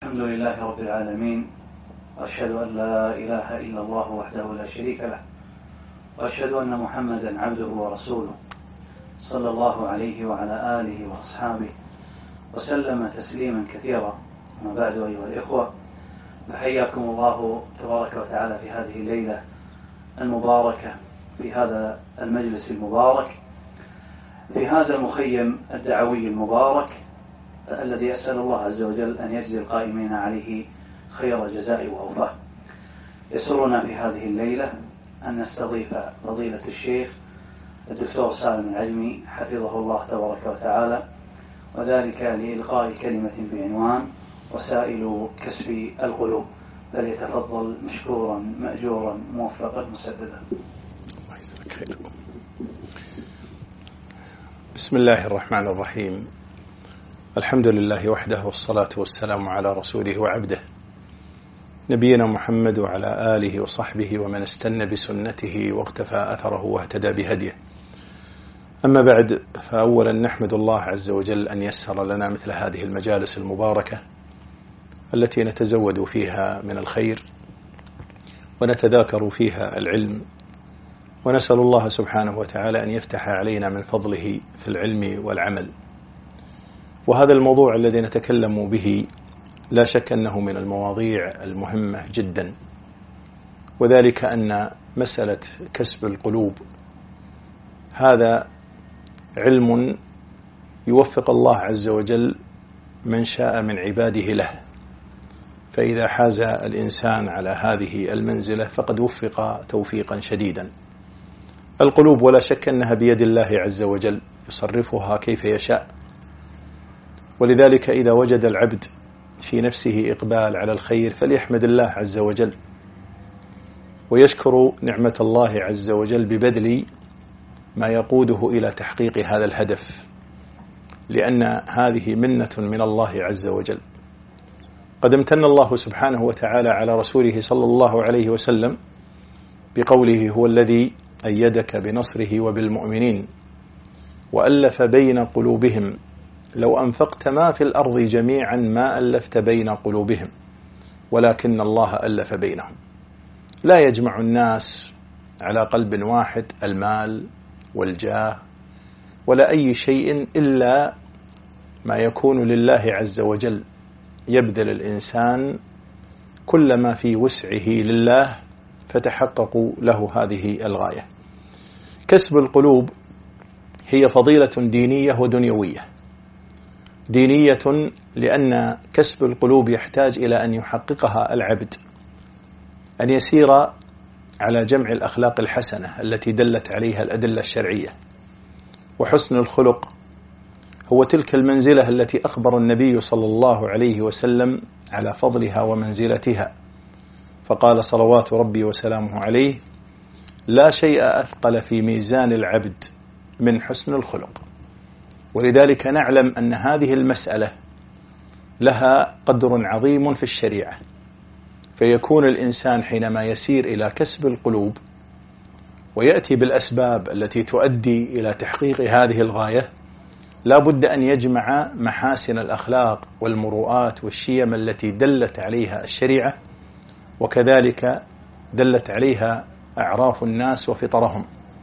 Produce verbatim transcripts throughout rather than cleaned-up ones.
الحمد لله رب العالمين، وأشهد أن لا إله إلا الله وحده لا شريك له، وأشهد أن محمدا عبده ورسوله صلى الله عليه وعلى آله وأصحابه وسلم تسليما كثيرا. وما بعد، أيها الإخوة، فحياكم الله تبارك وتعالى في هذه الليلة المباركة، في هذا المجلس المبارك، في هذا المخيم الدعوي المبارك الذي أسأل الله عز وجل أن يجزي القائمين عليه خير جزاء وأوفاه. يسرنا في هذه الليلة أن نستضيف فضيلة الشيخ الدكتور سالم العجمي حفظه الله تبارك وتعالى، وذلك لإلقاء كلمة بعنوان وسائل كسب القلوب، فليتفضل مشكورا مأجورا موفقا مسددا. الله يجزاك خير. بسم الله الرحمن الرحيم، الحمد لله وحده، والصلاة والسلام على رسوله وعبده نبينا محمد وعلى آله وصحبه ومن استنى بسنته واقتفى أثره واهتدى بهديه. أما بعد، فأولا نحمد الله عز وجل أن يسر لنا مثل هذه المجالس المباركة التي نتزود فيها من الخير ونتذاكر فيها العلم، ونسأل الله سبحانه وتعالى أن يفتح علينا من فضله في العلم والعمل. وهذا الموضوع الذي نتكلم به لا شك أنه من المواضيع المهمة جدا، وذلك أن مسألة كسب القلوب هذا علم يوفق الله عز وجل من شاء من عباده له، فإذا حاز الإنسان على هذه المنزلة فقد وفق توفيقا شديدا. القلوب ولا شك أنها بيد الله عز وجل يصرفها كيف يشاء، ولذلك إذا وجد العبد في نفسه إقبال على الخير فليحمد الله عز وجل ويشكر نعمة الله عز وجل ببذل ما يقوده إلى تحقيق هذا الهدف، لأن هذه منة من الله عز وجل. قد امتن الله سبحانه وتعالى على رسوله صلى الله عليه وسلم بقوله: هو الذي أيدك بنصره وبالمؤمنين وألف بين قلوبهم لو أنفقت ما في الأرض جميعا ما ألفت بين قلوبهم ولكن الله ألف بينهم. لا يجمع الناس على قلب واحد المال والجاه ولا أي شيء إلا ما يكون لله عز وجل. يبذل الإنسان كل ما في وسعه لله فتحققوا له هذه الغاية. كسب القلوب هي فضيلة دينية ودنيوية. دينية لأن كسب القلوب يحتاج إلى أن يحققها العبد، أن يسير على جمع الأخلاق الحسنة التي دلت عليها الأدلة الشرعية. وحسن الخلق هو تلك المنزلة التي أخبر النبي صلى الله عليه وسلم على فضلها ومنزلتها، فقال صلوات ربي وسلامه عليه: لا شيء أثقل في ميزان العبد من حسن الخلق. ولذلك نعلم أن هذه المسألة لها قدر عظيم في الشريعة، فيكون الإنسان حينما يسير إلى كسب القلوب ويأتي بالأسباب التي تؤدي إلى تحقيق هذه الغاية لا بد أن يجمع محاسن الأخلاق والمروءات والشيم التي دلت عليها الشريعة، وكذلك دلت عليها أعراف الناس وفطرهم.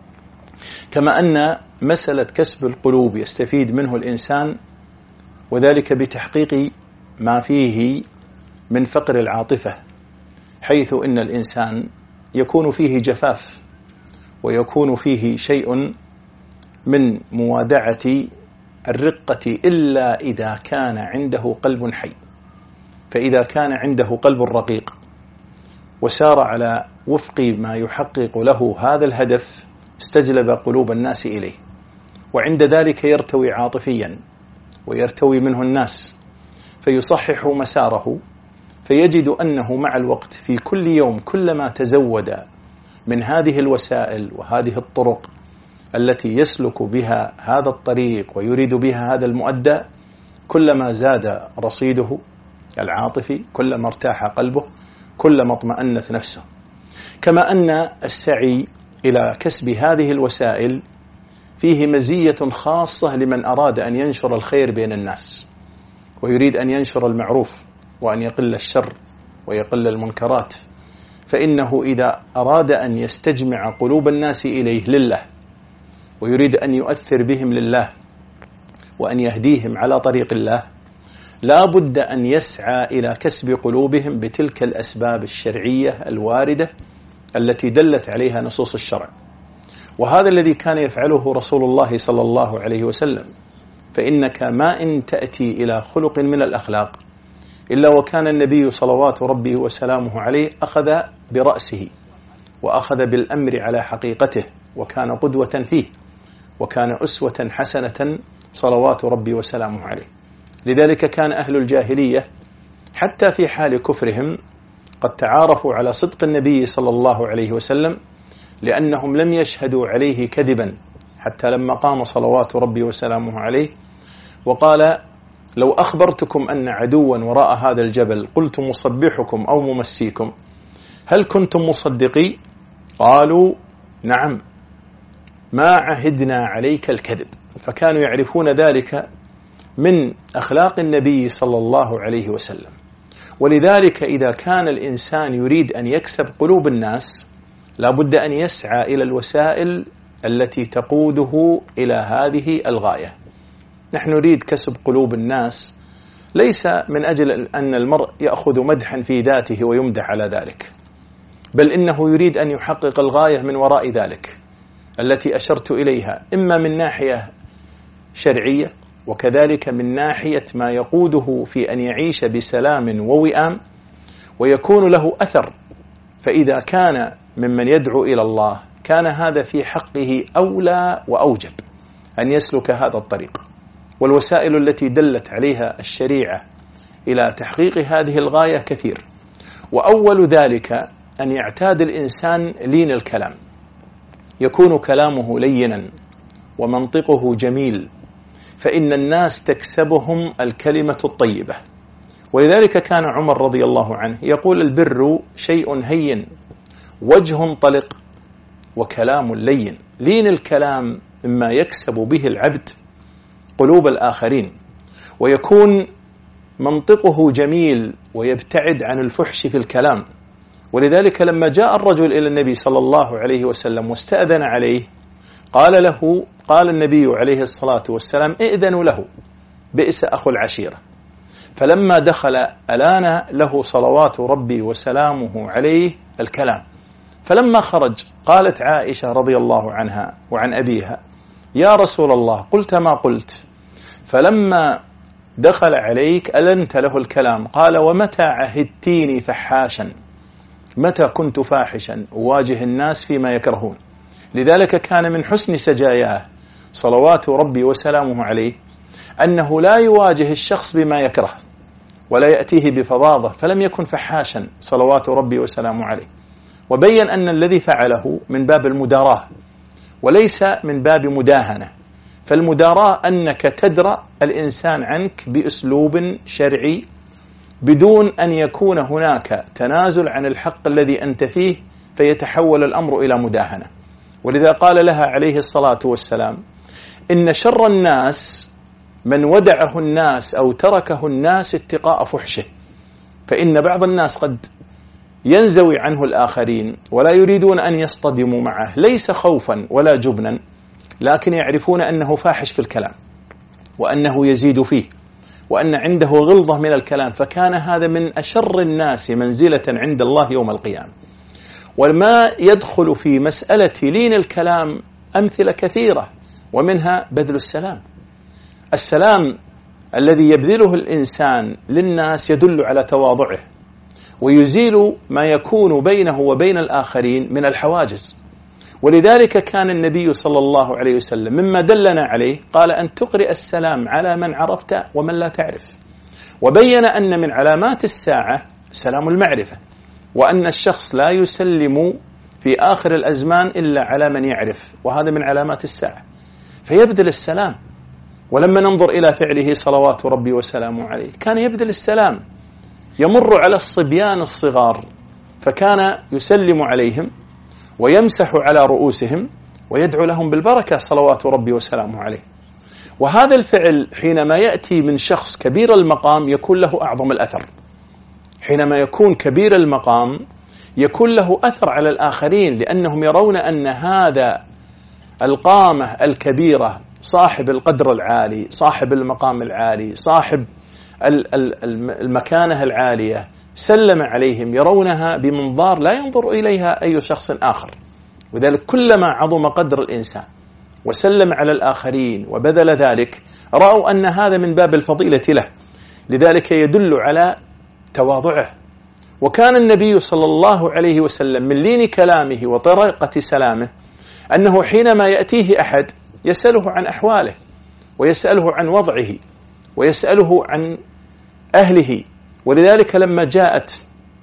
كما أن مسألة كسب القلوب يستفيد منه الإنسان، وذلك بتحقيق ما فيه من فقر العاطفة، حيث إن الإنسان يكون فيه جفاف ويكون فيه شيء من موادعة الرقة إلا إذا كان عنده قلب حي. فإذا كان عنده قلب رقيق وسار على وفق ما يحقق له هذا الهدف استجلب قلوب الناس إليه، وعند ذلك يرتوي عاطفيا ويرتوي منه الناس فيصحح مساره، فيجد أنه مع الوقت في كل يوم كلما تزود من هذه الوسائل وهذه الطرق التي يسلك بها هذا الطريق ويريد بها هذا المؤدى، كلما زاد رصيده العاطفي، كلما ارتاح قلبه، كلما اطمأنت نفسه. كما أن السعي إلى كسب هذه الوسائل فيه مزية خاصة لمن أراد أن ينشر الخير بين الناس ويريد أن ينشر المعروف وأن يقل الشر ويقل المنكرات، فإنه إذا أراد أن يستجمع قلوب الناس إليه لله ويريد أن يؤثر بهم لله وأن يهديهم على طريق الله، لا بد أن يسعى إلى كسب قلوبهم بتلك الأسباب الشرعية الواردة التي دلت عليها نصوص الشرع. وهذا الذي كان يفعله رسول الله صلى الله عليه وسلم. فإنك ما إن تأتي إلى خلق من الأخلاق إلا وكان النبي صلوات ربه وسلامه عليه أخذ برأسه وأخذ بالأمر على حقيقته، وكان قدوة فيه، وكان أسوة حسنة صلوات ربي وسلامه عليه. لذلك كان أهل الجاهلية حتى في حال كفرهم قد تعارفوا على صدق النبي صلى الله عليه وسلم، لأنهم لم يشهدوا عليه كذبا، حتى لما قام صلوات ربي وسلامه عليه وقال: لو أخبرتكم أن عدوا وراء هذا الجبل قلت مصبحكم أو ممسيكم هل كنتم مصدقي؟ قالوا: نعم، ما عهدنا عليك الكذب. فكانوا يعرفون ذلك من أخلاق النبي صلى الله عليه وسلم. ولذلك إذا كان الإنسان يريد أن يكسب قلوب الناس لا بد أن يسعى إلى الوسائل التي تقوده إلى هذه الغاية. نحن نريد كسب قلوب الناس ليس من أجل أن المرء يأخذ مدحا في ذاته ويمدح على ذلك، بل إنه يريد أن يحقق الغاية من وراء ذلك التي أشرت إليها، إما من ناحية شرعية وكذلك من ناحية ما يقوده في أن يعيش بسلام ووئام ويكون له أثر. فإذا كان ممن يدعو إلى الله كان هذا في حقه أولى وأوجب أن يسلك هذا الطريق. والوسائل التي دلت عليها الشريعة إلى تحقيق هذه الغاية كثير، وأول ذلك أن يعتاد الإنسان لين الكلام، يكون كلامه لينا ومنطقه جميل، فإن الناس تكسبهم الكلمة الطيبة. ولذلك كان عمر رضي الله عنه يقول: البر شيء هين وجه طلق وكلام لين. لين الكلام مما يكسب به العبد قلوب الآخرين، ويكون منطقه جميل ويبتعد عن الفحش في الكلام. ولذلك لما جاء الرجل إلى النبي صلى الله عليه وسلم واستأذن عليه قال له قال النبي عليه الصلاة والسلام: ائذنوا له، بئس أخو العشيرة. فلما دخل ألان له صلوات ربي وسلامه عليه الكلام. فلما خرج قالت عائشة رضي الله عنها وعن أبيها: يا رسول الله قلت ما قلت. فلما دخل عليك ألنت له الكلام. قال: ومتى عهدتيني فحاشا؟ متى كنت فاحشا أواجه الناس فيما يكرهون؟ لذلك كان من حسن سجاياه صلوات ربي وسلامه عليه أنه لا يواجه الشخص بما يكره ولا يأتيه بفظاظة، فلم يكن فحاشا صلوات ربي وسلامه عليه. وبين أن الذي فعله من باب المداراة وليس من باب مداهنة. فالمداراة أنك تدرأ الإنسان عنك بأسلوب شرعي بدون أن يكون هناك تنازل عن الحق الذي أنت فيه فيتحول الأمر إلى مداهنة. ولذا قال لها عليه الصلاة والسلام: إن شر الناس من ودعه الناس أو تركه الناس اتقاء فحشه. فإن بعض الناس قد ينزوي عنه الآخرين ولا يريدون أن يصطدموا معه، ليس خوفا ولا جبنا، لكن يعرفون أنه فاحش في الكلام وأنه يزيد فيه وأن عنده غلظة من الكلام، فكان هذا من أشر الناس منزلة عند الله يوم القيامة. وما يدخل في مسألة لين الكلام أمثلة كثيرة، ومنها بذل السلام. السلام الذي يبذله الإنسان للناس يدل على تواضعه ويزيل ما يكون بينه وبين الآخرين من الحواجز. ولذلك كان النبي صلى الله عليه وسلم مما دلنا عليه قال: أن تقرئ السلام على من عرفت ومن لا تعرف. وبين أن من علامات الساعة سلام المعرفة، وأن الشخص لا يسلم في آخر الأزمان إلا على من يعرف، وهذا من علامات الساعة، فيبذل السلام. ولما ننظر إلى فعله صلوات ربي وسلامه عليه كان يبذل السلام، يمر على الصبيان الصغار فكان يسلم عليهم ويمسح على رؤوسهم ويدعو لهم بالبركة صلوات ربي وسلامه عليه. وهذا الفعل حينما يأتي من شخص كبير المقام يكون له أعظم الأثر، حينما يكون كبير المقام يكون له أثر على الآخرين، لأنهم يرون أن هذا القامة الكبيرة صاحب القدر العالي، صاحب المقام العالي، صاحب المكانة العالية، سلم عليهم، يرونها بمنظار لا ينظر إليها أي شخص آخر. وذلك كلما عظم قدر الإنسان وسلم على الآخرين وبذل ذلك رأوا أن هذا من باب الفضيلة له، لذلك يدل على تواضعه. وكان النبي صلى الله عليه وسلم من لين كلامه وطريقة سلامه أنه حينما يأتيه أحد يسأله عن أحواله ويسأله عن وضعه ويسأله عن أهله. ولذلك لما جاءت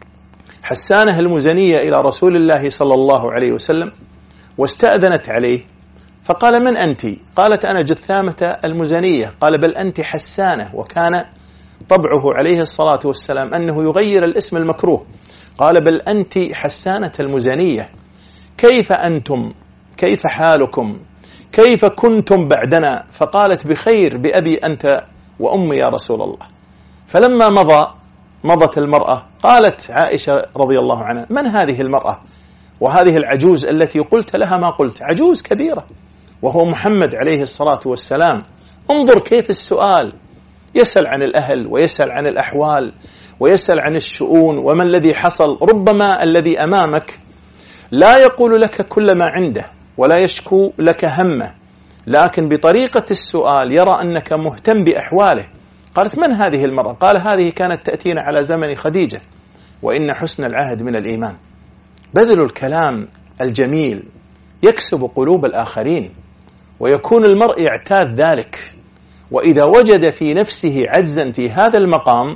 حسانة المزنية إلى رسول الله صلى الله عليه وسلم واستأذنت عليه فقال: من أنت؟ قالت: أنا جثامة المزنية. قال: بل أنت حسانة. وكان طبعه عليه الصلاة والسلام أنه يغير الاسم المكروه. قال: بل أنت حسانة المزنية. كيف أنتم؟ كيف حالكم؟ كيف كنتم بعدنا؟ فقالت: بخير بأبي أنت وأمي يا رسول الله. فلما مضى مضت المرأة قالت عائشة رضي الله عنها: من هذه المرأة وهذه العجوز التي قلت لها ما قلت؟ عجوز كبيرة وهو محمد عليه الصلاة والسلام. انظر كيف السؤال، يسأل عن الأهل ويسأل عن الأحوال ويسأل عن الشؤون وما الذي حصل. ربما الذي أمامك لا يقول لك كل ما عنده ولا يشكو لك همه، لكن بطريقة السؤال يرى أنك مهتم بأحواله. قالت: من هذه المرأة؟ قال: هذه كانت تأتينا على زمن خديجة، وإن حسن العهد من الإيمان. بذل الكلام الجميل يكسب قلوب الآخرين، ويكون المرء يعتاد ذلك. وإذا وجد في نفسه عجزا في هذا المقام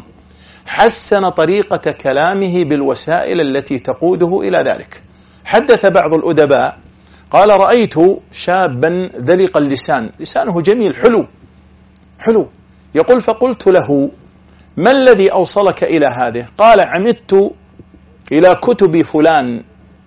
حسن طريقة كلامه بالوسائل التي تقوده إلى ذلك. حدث بعض الأدباء قال: رأيت شابا ذلق اللسان، لسانه جميل حلو حلو يقول: فقلت له: ما الذي أوصلك إلى هذه؟ قال: عمدت إلى كتب فلان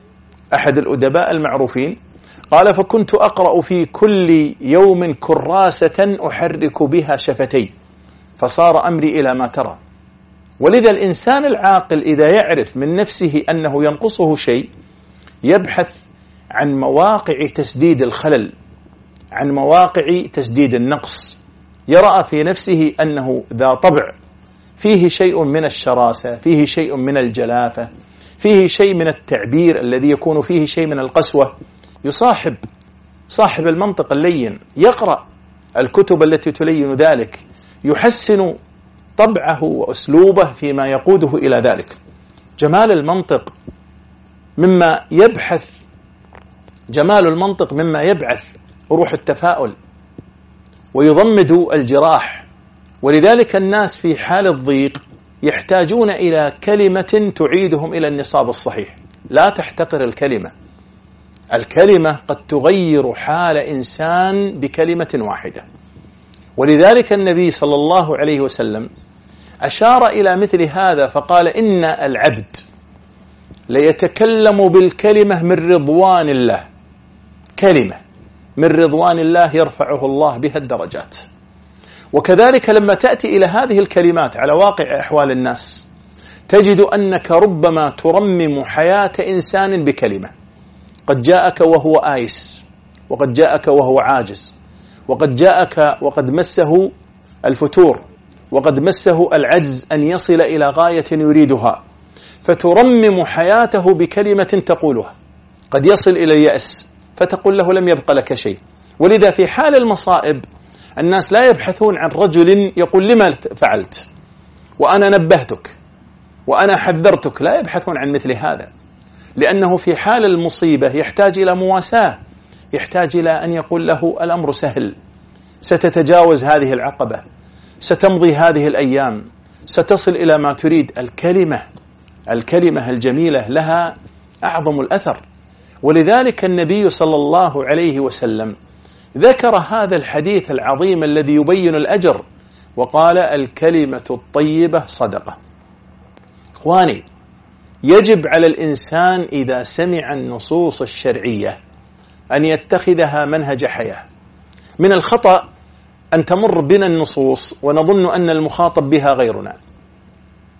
أحد الأدباء المعروفين. قال: فكنت أقرأ في كل يوم كراسة أحرك بها شفتي، فصار أمري إلى ما ترى. ولذا الإنسان العاقل إذا يعرف من نفسه أنه ينقصه شيء يبحث عن مواقع تسديد الخلل، عن مواقع تسديد النقص. يرى في نفسه أنه ذا طبع فيه شيء من الشراسة، فيه شيء من الجلافة، فيه شيء من التعبير الذي يكون فيه شيء من القسوة. يصاحب صاحب المنطق اللين، يقرأ الكتب التي تلين ذلك، يحسن طبعه وأسلوبه فيما يقوده إلى ذلك. جمال المنطق مما يبحث جمال المنطق مما يبعث روح التفاؤل ويضمد الجراح. ولذلك الناس في حال الضيق يحتاجون إلى كلمة تعيدهم إلى النصاب الصحيح. لا تحتقر الكلمة، الكلمة قد تغير حال إنسان بكلمة واحدة. ولذلك النبي صلى الله عليه وسلم أشار إلى مثل هذا فقال: إن العبد ليتكلم بالكلمة من رضوان الله، كلمة من رضوان الله يرفعه الله بها الدرجات. وكذلك لما تأتي إلى هذه الكلمات على واقع أحوال الناس تجد أنك ربما ترمم حياة إنسان بكلمة. قد جاءك وهو آيس، وقد جاءك وهو عاجز، وقد جاءك وقد مسه الفتور، وقد مسه العجز أن يصل إلى غاية يريدها، فترمم حياته بكلمة تقولها. قد يصل إلى اليأس فتقول له: لم يبق لك شيء. ولذا في حال المصائب الناس لا يبحثون عن رجل يقول: لما فعلت وأنا نبهتك وأنا حذرتك. لا يبحثون عن مثل هذا، لأنه في حال المصيبة يحتاج إلى مواساة، يحتاج إلى أن يقول له: الأمر سهل، ستتجاوز هذه العقبة، ستمضي هذه الأيام، ستصل إلى ما تريد. الكلمة الكلمة الجميلة لها أعظم الأثر. ولذلك النبي صلى الله عليه وسلم ذكر هذا الحديث العظيم الذي يبين الأجر وقال: الكلمة الطيبة صدقة. إخواني، يجب على الإنسان إذا سمع النصوص الشرعية أن يتخذها منهج حياة. من الخطأ أن تمر بنا النصوص ونظن أن المخاطب بها غيرنا،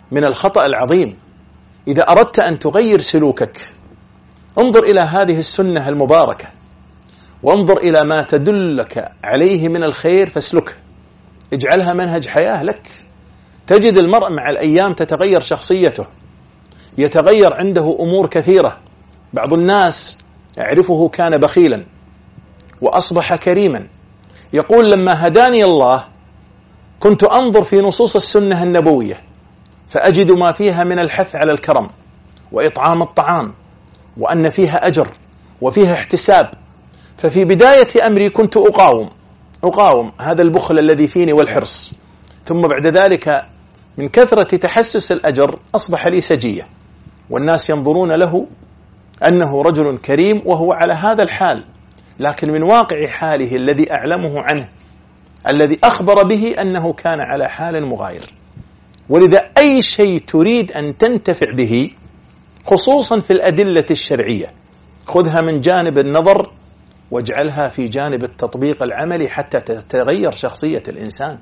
من الخطأ العظيم. إذا أردت أن تغير سلوكك انظر إلى هذه السنة المباركة، وانظر إلى ما تدلك عليه من الخير فاسلكه، اجعلها منهج حياة لك. تجد المرء مع الأيام تتغير شخصيته، يتغير عنده أمور كثيرة. بعض الناس أعرفه كان بخيلا وأصبح كريما، يقول لما هداني الله كنت أنظر في نصوص السنة النبوية فأجد ما فيها من الحث على الكرم وإطعام الطعام، وأن فيها أجر وفيها احتساب. ففي بداية أمري كنت أقاوم أقاوم هذا البخل الذي فيني والحرص، ثم بعد ذلك من كثرة تحسس الأجر أصبح لي سجية، والناس ينظرون له أنه رجل كريم وهو على هذا الحال. لكن من واقع حاله الذي أعلمه عنه الذي أخبر به أنه كان على حال مغاير. ولذا أي شيء تريد أن تنتفع به خصوصا في الأدلة الشرعية خذها من جانب النظر واجعلها في جانب التطبيق العملي حتى تتغير شخصية الإنسان،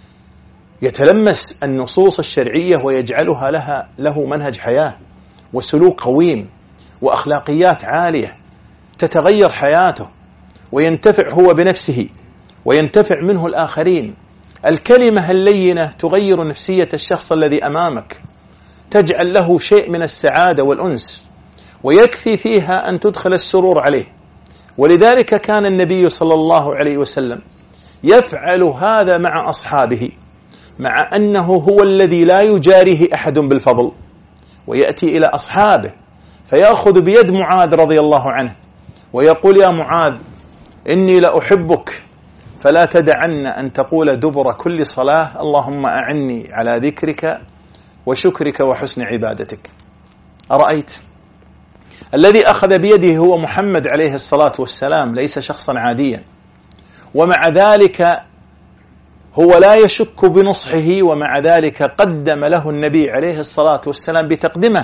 يتلمس النصوص الشرعية ويجعلها لها له منهج حياة وسلوك قويم وأخلاقيات عالية، تتغير حياته وينتفع هو بنفسه وينتفع منه الآخرين. الكلمة اللينة تغير نفسية الشخص الذي أمامك، تجعل له شيء من السعادة والأنس، ويكفي فيها أن تدخل السرور عليه. ولذلك كان النبي صلى الله عليه وسلم يفعل هذا مع أصحابه، مع أنه هو الذي لا يجاريه أحد بالفضل، ويأتي إلى أصحابه فيأخذ بيد معاذ رضي الله عنه ويقول يا معاذ إني لأحبك فلا تدعن أن تقول دبر كل صلاة اللهم أعني على ذكرك وشكرك وحسن عبادتك. أرأيت الذي أخذ بيده هو محمد عليه الصلاة والسلام، ليس شخصا عاديا، ومع ذلك هو لا يشك بنصحه، ومع ذلك قدم له النبي عليه الصلاة والسلام بتقدمه،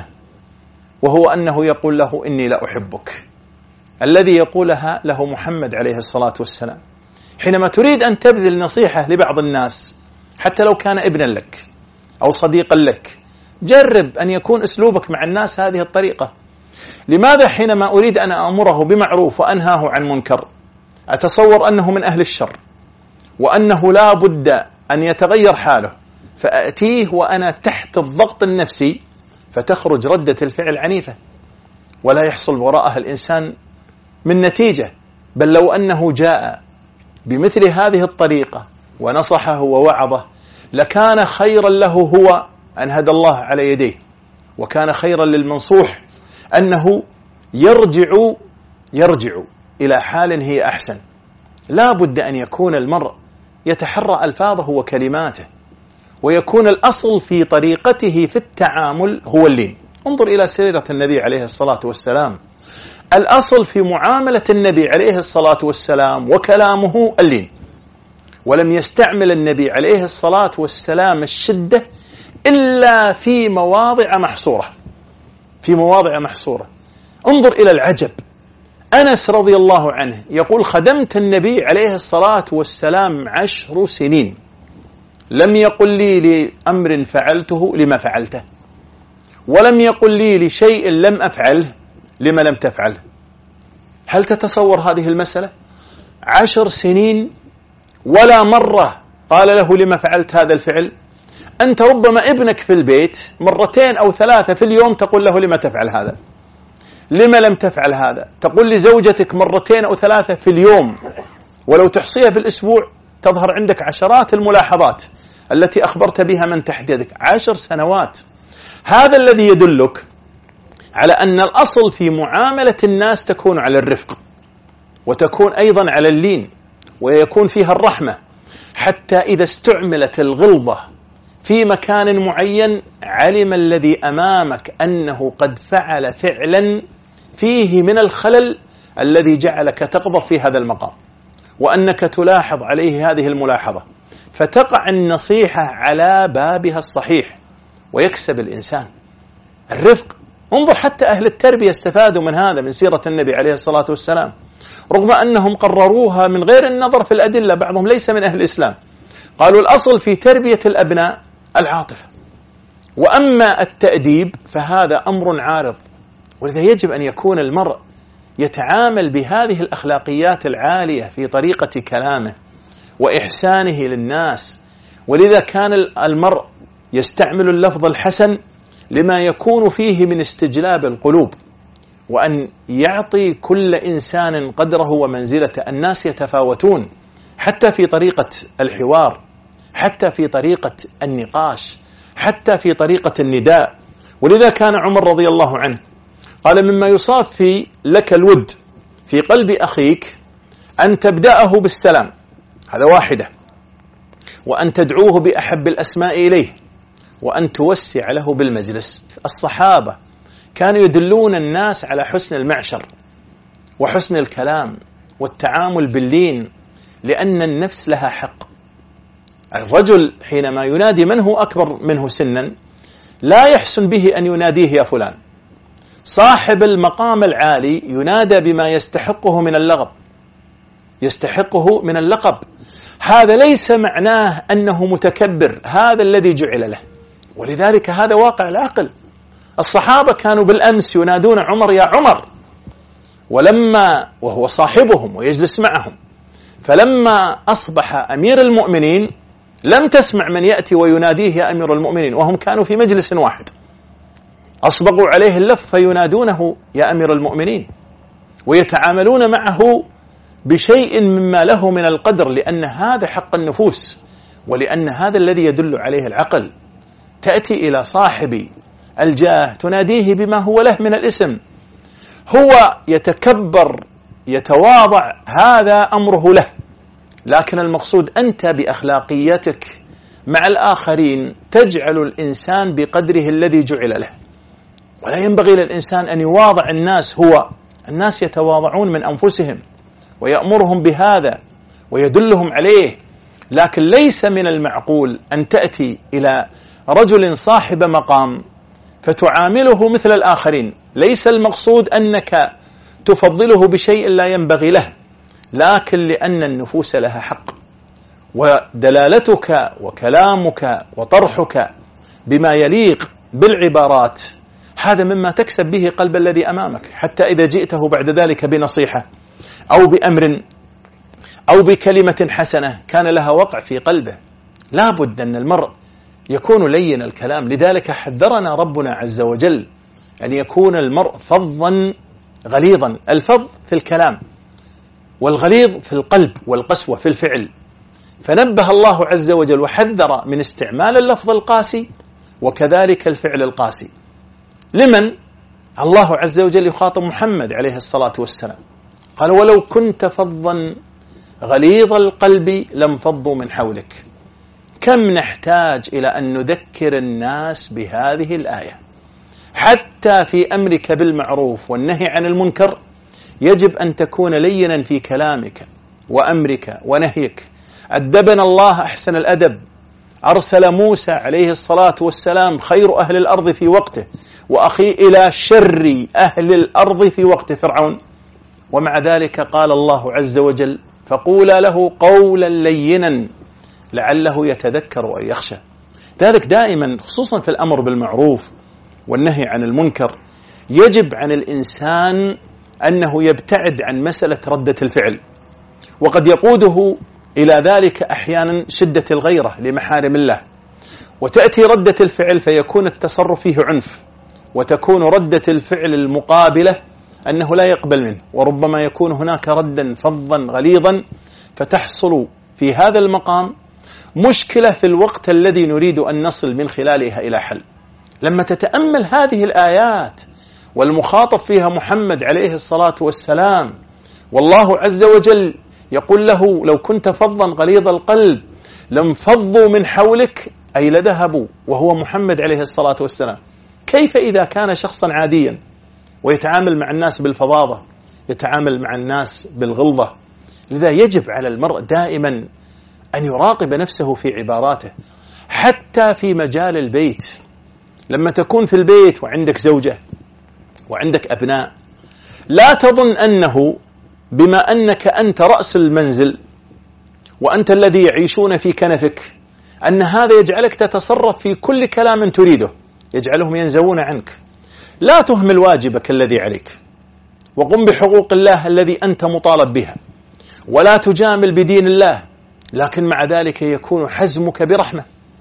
وهو أنه يقول له إني لا أحبك، الذي يقولها له محمد عليه الصلاة والسلام. حينما تريد أن تبذل نصيحة لبعض الناس حتى لو كان ابنا لك أو صديقا لك، جرب أن يكون أسلوبك مع الناس هذه الطريقة. لماذا حينما أريد أن أمره بمعروف وأنهاه عن منكر أتصور أنه من أهل الشر وأنه لا بد أن يتغير حاله، فأتيه وأنا تحت الضغط النفسي فتخرج ردة الفعل عنيفة ولا يحصل وراءها الإنسان من نتيجة. بل لو أنه جاء بمثل هذه الطريقة ونصحه ووعظه لكان خيرا له هو أن هدى الله على يديه، وكان خيرا للمنصوح أنه يرجع يرجع إلى حال هي أحسن. لا بد أن يكون المرء يتحرى ألفاظه وكلماته، ويكون الأصل في طريقته في التعامل هو اللين. انظر إلى سيرة النبي عليه الصلاة والسلام، الأصل في معاملة النبي عليه الصلاة والسلام وكلامه اللين، ولم يستعمل النبي عليه الصلاة والسلام الشدة إلا في مواضع محصورة في مواضع محصورة. انظر إلى العجب، أنس رضي الله عنه يقول خدمت النبي عليه الصلاة والسلام عشر سنين، لم يقل لي لأمر فعلته لما فعلته، ولم يقل لي لشيء لم أفعله لما لم تفعله. هل تتصور هذه المسألة؟ عشر سنين ولا مرة قال له لما فعلت هذا الفعل. أنت ربما ابنك في البيت مرتين أو ثلاثة في اليوم تقول له لما تفعل هذا، لما لم تفعل هذا. تقول لزوجتك مرتين أو ثلاثة في اليوم، ولو تحصيها في الأسبوع تظهر عندك عشرات الملاحظات التي أخبرت بها من تحت يدك. عشر سنوات. هذا الذي يدلك على أن الأصل في معاملة الناس تكون على الرفق، وتكون أيضا على اللين، ويكون فيها الرحمة، حتى إذا استعملت الغلظة في مكان معين علم الذي أمامك أنه قد فعل فعلا فيه من الخلل الذي جعلك تغضب في هذا المقام، وأنك تلاحظ عليه هذه الملاحظة، فتقع النصيحة على بابها الصحيح ويكسب الإنسان الرفق. انظر حتى أهل التربية استفادوا من هذا من سيرة النبي عليه الصلاة والسلام، رغم أنهم قرروها من غير النظر في الأدلة. بعضهم ليس من أهل الإسلام، قالوا الأصل في تربية الأبناء العاطفة، وأما التأديب فهذا أمر عارض، ولذا يجب أن يكون المرء يتعامل بهذه الأخلاقيات العالية في طريقة كلامه وإحسانه للناس. ولذا كان المرء يستعمل اللفظ الحسن لما يكون فيه من استجلاب القلوب، وأن يعطي كل إنسان قدره ومنزلته. الناس يتفاوتون حتى في طريقة الحوار، حتى في طريقة النقاش، حتى في طريقة النداء. ولذا كان عمر رضي الله عنه قال: مما يصافي لك الود في قلب أخيك أن تبدأه بالسلام، هذا واحدة، وأن تدعوه بأحب الأسماء إليه، وأن توسع له بالمجلس. الصحابة كانوا يدلون الناس على حسن المعشر وحسن الكلام والتعامل باللين، لأن النفس لها حق. الرجل حينما ينادي من هو أكبر منه سنا لا يحسن به أن يناديه يا فلان. صاحب المقام العالي ينادى بما يستحقه من اللقب، يستحقه من اللقب. هذا ليس معناه أنه متكبر، هذا الذي جعل له. ولذلك هذا واقع العقل. الصحابة كانوا بالأمس ينادون عمر يا عمر، ولما وهو صاحبهم ويجلس معهم، فلما أصبح أمير المؤمنين لم تسمع من يأتي ويناديه يا أمير المؤمنين، وهم كانوا في مجلس واحد، أصبغوا عليه اللفظ فينادونه يا أمير المؤمنين، ويتعاملون معه بشيء مما له من القدر، لأن هذا حق النفوس، ولأن هذا الذي يدل عليه العقل. تأتي إلى صاحب الجاه تناديه بما هو له من الاسم، هو يتكبر يتواضع، هذا أمره له. لكن المقصود أنت بأخلاقيتك مع الآخرين تجعل الإنسان بقدره الذي جعل له، ولا ينبغي للإنسان أن يواضع الناس. هو الناس يتواضعون من أنفسهم ويأمرهم بهذا ويدلهم عليه، لكن ليس من المعقول أن تأتي إلى رجل صاحب مقام فتعامله مثل الآخرين. ليس المقصود أنك تفضله بشيء لا ينبغي له، لكن لأن النفوس لها حق، ودلالتك وكلامك وطرحك بما يليق بالعبارات هذا مما تكسب به قلب الذي أمامك، حتى إذا جئته بعد ذلك بنصيحة أو بأمر أو بكلمة حسنة كان لها وقع في قلبه. لا بد أن المرء يكون لين الكلام. لذلك حذرنا ربنا عز وجل أن يكون المرء فظا غليظا، الفظ في الكلام والغليظ في القلب والقسوة في الفعل. فنبه الله عز وجل وحذر من استعمال اللفظ القاسي وكذلك الفعل القاسي. لمن؟ الله عز وجل يخاطب محمد عليه الصلاة والسلام، قال: ولو كنت فظا غليظ القلب لانفضوا من حولك. كم نحتاج إلى أن نذكر الناس بهذه الآية. حتى في أمرك بالمعروف والنهي عن المنكر يجب أن تكون لينا في كلامك وأمرك ونهيك. أدبنا الله أحسن الأدب، أرسل موسى عليه الصلاة والسلام خير أهل الأرض في وقته، وأخي إلى شر أهل الأرض في وقت فرعون، ومع ذلك قال الله عز وجل: فقولا له قولا لينا لعله يتذكر أو يخشى. ذلك دائما خصوصا في الأمر بالمعروف والنهي عن المنكر يجب عن الإنسان أنه يبتعد عن مسألة ردة الفعل، وقد يقوده إلى ذلك أحيانا شدة الغيرة لمحارم الله، وتأتي ردة الفعل فيكون التصرف فيه عنف، وتكون ردة الفعل المقابلة أنه لا يقبل منه، وربما يكون هناك ردا فظا غليظا، فتحصل في هذا المقام مشكلة في الوقت الذي نريد أن نصل من خلالها إلى حل. لما تتأمل هذه الآيات والمخاطب فيها محمد عليه الصلاة والسلام، والله عز وجل يقول له: لو كنت فظا غليظ القلب لانفضوا من حولك، أي لذهبوا، وهو محمد عليه الصلاة والسلام. كيف إذا كان شخصا عاديا ويتعامل مع الناس بالفظاظة، يتعامل مع الناس بالغلظة؟ لذا يجب على المرء دائما أن يراقب نفسه في عباراته، حتى في مجال البيت. لما تكون في البيت وعندك زوجة وعندك أبناء، لا تظن أنه بما أنك أنت رأس المنزل وأنت الذي يعيشون في كنفك أن هذا يجعلك تتصرف في كل كلام تريده. يجعلهم ينزوون عنك. لا تهمل واجبك الذي عليك، وقم بحقوق الله الذي أنت مطالب بها، ولا تجامل بدين الله، لكن مع ذلك يكون حزمك برحمة،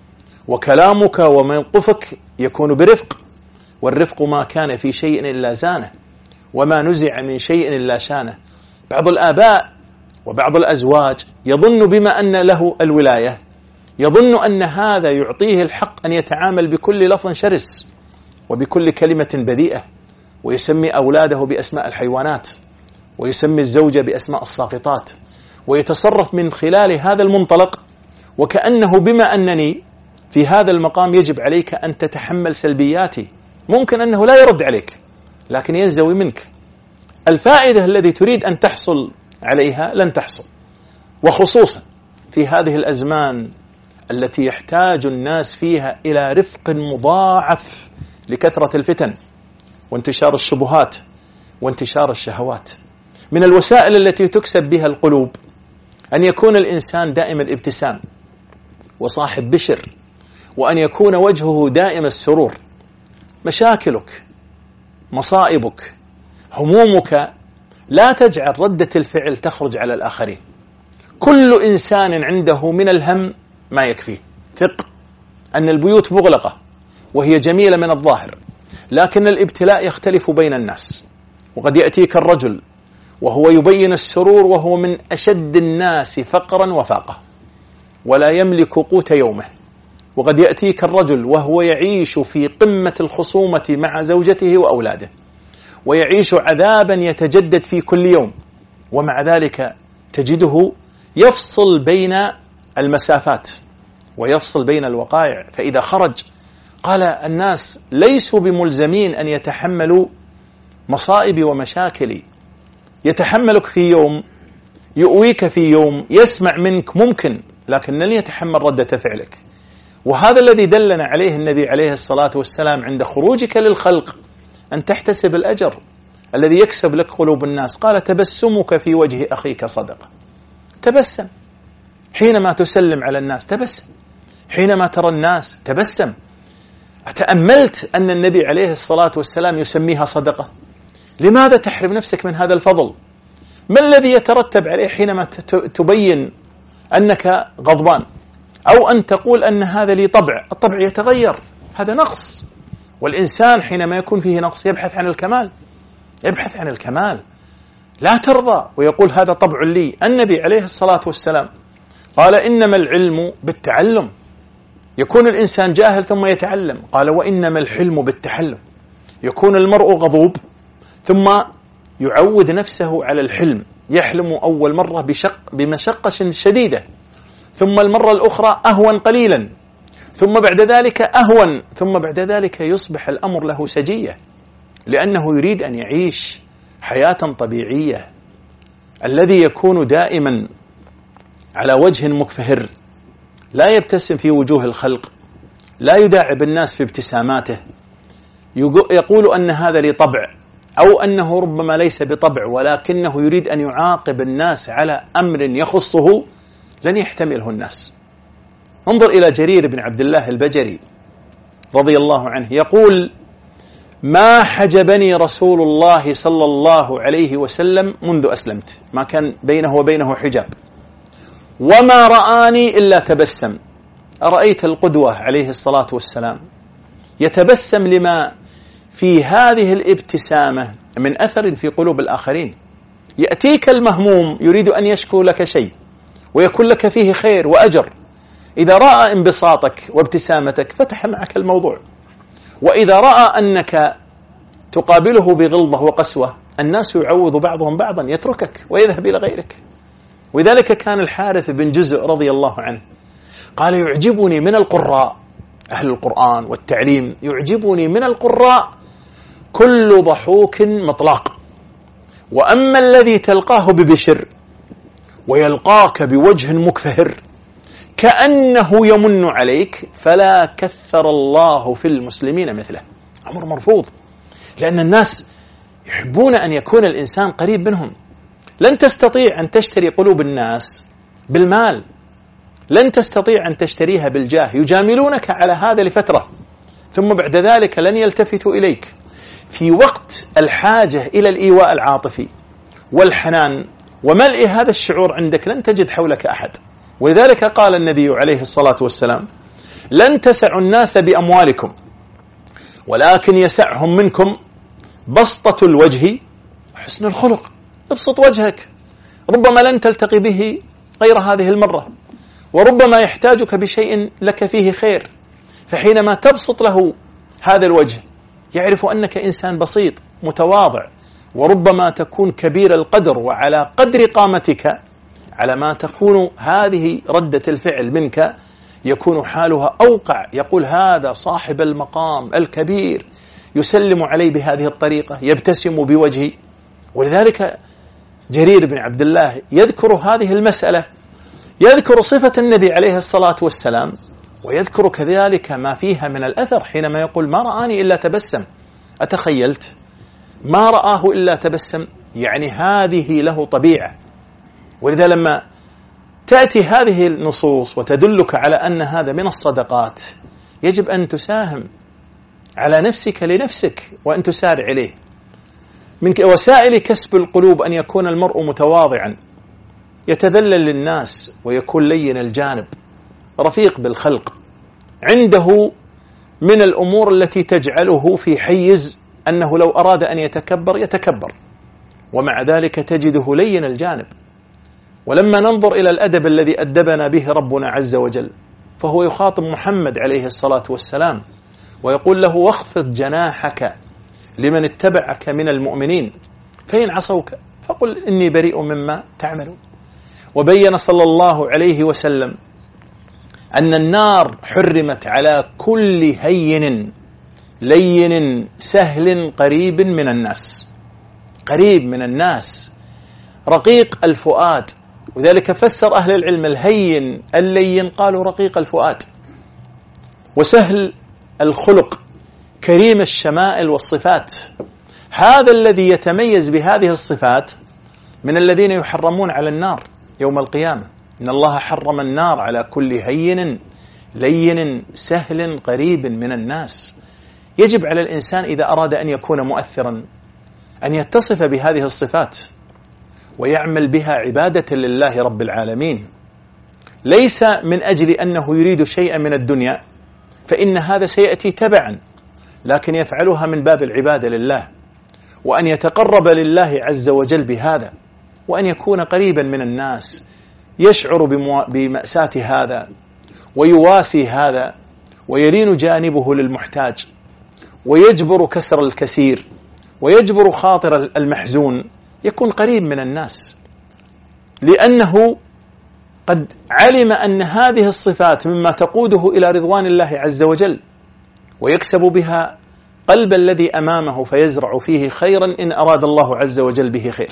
وكلامك وموقفك يكون برفق، والرفق ما كان في شيء إلا زانه، وما نزع من شيء إلا شانه. بعض الآباء وبعض الأزواج يظن بما أن له الولاية، يظن أن هذا يعطيه الحق أن يتعامل بكل لفظ شرس وبكل كلمة بذيئة، ويسمي أولاده بأسماء الحيوانات، ويسمي الزوجة بأسماء الساقطات، ويتصرف من خلال هذا المنطلق، وكأنه بما أنني في هذا المقام يجب عليك أن تتحمل سلبياتي. ممكن أنه لا يرد عليك، لكن ينزوي منك. الفائدة التي تريد أن تحصل عليها لن تحصل، وخصوصا في هذه الأزمان التي يحتاج الناس فيها إلى رفق مضاعف لكثرة الفتن وانتشار الشبهات وانتشار الشهوات. من الوسائل التي تكسب بها القلوب أن يكون الإنسان دائم الابتسام وصاحب بشر، وأن يكون وجهه دائم السرور. مشاكلك، مصائبك، همومك لا تجعل ردة الفعل تخرج على الآخرين. كل إنسان عنده من الهم ما يكفيه. ثق أن البيوت مغلقة وهي جميلة من الظاهر، لكن الابتلاء يختلف بين الناس. وقد يأتيك الرجل وهو يبين السرور وهو من أشد الناس فقرا وفاقة ولا يملك قوت يومه، وقد يأتيك الرجل وهو يعيش في قمة الخصومة مع زوجته وأولاده، ويعيش عذابا يتجدد في كل يوم، ومع ذلك تجده يفصل بين المسافات ويفصل بين الوقائع. فإذا خرج قال الناس ليسوا بملزمين أن يتحملوا مصائب ومشاكل. يتحملك في يوم، يؤويك في يوم، يسمع منك ممكن، لكن لن يتحمل ردة فعلك. وهذا الذي دلنا عليه النبي عليه الصلاة والسلام عند خروجك للخلق، أن تحتسب الأجر الذي يكسب لك قلوب الناس. قال تبسمك في وجه أخيك صدقة. تبسم حينما تسلم على الناس، تبسم حينما ترى الناس، تبسم. أتأملت أن النبي عليه الصلاة والسلام يسميها صدقة؟ لماذا تحرم نفسك من هذا الفضل؟ ما الذي يترتب عليه حينما تبين أنك غضبان، أو أن تقول أن هذا لي طبع؟ الطبع يتغير، هذا نقص، والإنسان حينما يكون فيه نقص يبحث عن الكمال، يبحث عن الكمال، لا ترضى ويقول هذا طبع لي. النبي عليه الصلاة والسلام قال إنما العلم بالتعلم. يكون الإنسان جاهل ثم يتعلم. قال وإنما الحلم بالتحلم. يكون المرء غضوب ثم يعود نفسه على الحلم، يحلم أول مرة بشق بمشقة شديدة، ثم المرة الأخرى أهون قليلا، ثم بعد ذلك أهون، ثم بعد ذلك يصبح الأمر له سجية، لأنه يريد أن يعيش حياة طبيعية. الذي يكون دائما على وجه مكفهر، لا يبتسم في وجوه الخلق، لا يداعب الناس في ابتساماته، يقول أن هذا لي طبع، أو أنه ربما ليس بطبع ولكنه يريد أن يعاقب الناس على أمر يخصه، لن يحتمله الناس. انظر إلى جرير بن عبد الله البجلي رضي الله عنه، يقول ما حجبني رسول الله صلى الله عليه وسلم منذ أسلمت، ما كان بينه وبينه حجاب، وما رآني إلا تبسم. أرأيت القدوة عليه الصلاة والسلام يتبسم لما في هذه الابتسامة من أثر في قلوب الآخرين. يأتيك المهموم يريد أن يشكو لك شيء ويكون لك فيه خير وأجر، إذا رأى انبساطك وابتسامتك فتح معك الموضوع، وإذا رأى أنك تقابله بغلظة وقسوة الناس يعوذ بعضهم بعضا، يتركك ويذهب إلى غيرك. ولذلك كان الحارث بن جزء رضي الله عنه قال يعجبني من القراء أهل القرآن والتعليم، يعجبني من القراء كل ضحوك مطلاق، وأما الذي تلقاه ببشر ويلقاك بوجه مكفهر كأنه يمن عليك فلا كثر الله في المسلمين مثله. أمر مرفوض، لأن الناس يحبون أن يكون الإنسان قريب منهم. لن تستطيع أن تشتري قلوب الناس بالمال، لن تستطيع أن تشتريها بالجاه. يجاملونك على هذا لفترة، ثم بعد ذلك لن يلتفتوا إليك. في وقت الحاجة إلى الإيواء العاطفي والحنان وملء هذا الشعور عندك لن تجد حولك أحد. ولذلك قال النبي عليه الصلاة والسلام: لن تسعوا الناس بأموالكم ولكن يسعهم منكم بسطة الوجه وحسن الخلق. ابسط وجهك، ربما لن تلتقي به غير هذه المرة، وربما يحتاجك بشيء لك فيه خير، فحينما تبسط له هذا الوجه يعرف أنك إنسان بسيط متواضع، وربما تكون كبير القدر وعلى قدر قامتك على ما تكون هذه ردة الفعل منك يكون حالها أوقع. يقول: هذا صاحب المقام الكبير يسلم عليه بهذه الطريقة، يبتسم بوجهه. ولذلك جرير بن عبد الله يذكر هذه المسألة، يذكر صفة النبي عليه الصلاة والسلام، ويذكر كذلك ما فيها من الأثر حينما يقول: ما رآني إلا تبسم. أتخيلت؟ ما رآه إلا تبسم، يعني هذه له طبيعة. ولذا لما تأتي هذه النصوص وتدلك على أن هذا من الصدقات يجب أن تساهم على نفسك لنفسك وأن تسارع إليه. من وسائل كسب القلوب أن يكون المرء متواضعا، يتذلل للناس ويكون لين الجانب، رفيق بالخلق، عنده من الأمور التي تجعله في حيز أنه لو أراد أن يتكبر يتكبر، ومع ذلك تجده لين الجانب. ولما ننظر إلى الأدب الذي أدبنا به ربنا عز وجل، فهو يخاطب محمد عليه الصلاة والسلام ويقول له: واخفض جناحك لمن اتبعك من المؤمنين فإن عصوك فقل إني بريء مما تعملون. وبين صلى الله عليه وسلم أن النار حرمت على كل هين لين سهل قريب من الناس، قريب من الناس، رقيق الفؤاد. وذلك فسر أهل العلم الهين اللين قالوا رقيق الفؤاد، وسهل الخلق، كريم الشمائل والصفات. هذا الذي يتميز بهذه الصفات من الذين يحرمون على النار يوم القيامة. إن الله حرم النار على كل هين لين سهل قريب من الناس. يجب على الإنسان إذا أراد أن يكون مؤثرا أن يتصف بهذه الصفات ويعمل بها عبادة لله رب العالمين، ليس من أجل أنه يريد شيئا من الدنيا، فإن هذا سيأتي تبعا، لكن يفعلها من باب العبادة لله، وأن يتقرب لله عز وجل بهذا، وأن يكون قريبا من الناس، يشعر بمأساة هذا ويواسي هذا ويلين جانبه للمحتاج ويجبر كسر الكسير ويجبر خاطر المحزون، يكون قريب من الناس، لأنه قد علم أن هذه الصفات مما تقوده إلى رضوان الله عز وجل، ويكسب بها قلب الذي أمامه فيزرع فيه خيرا إن أراد الله عز وجل به خير.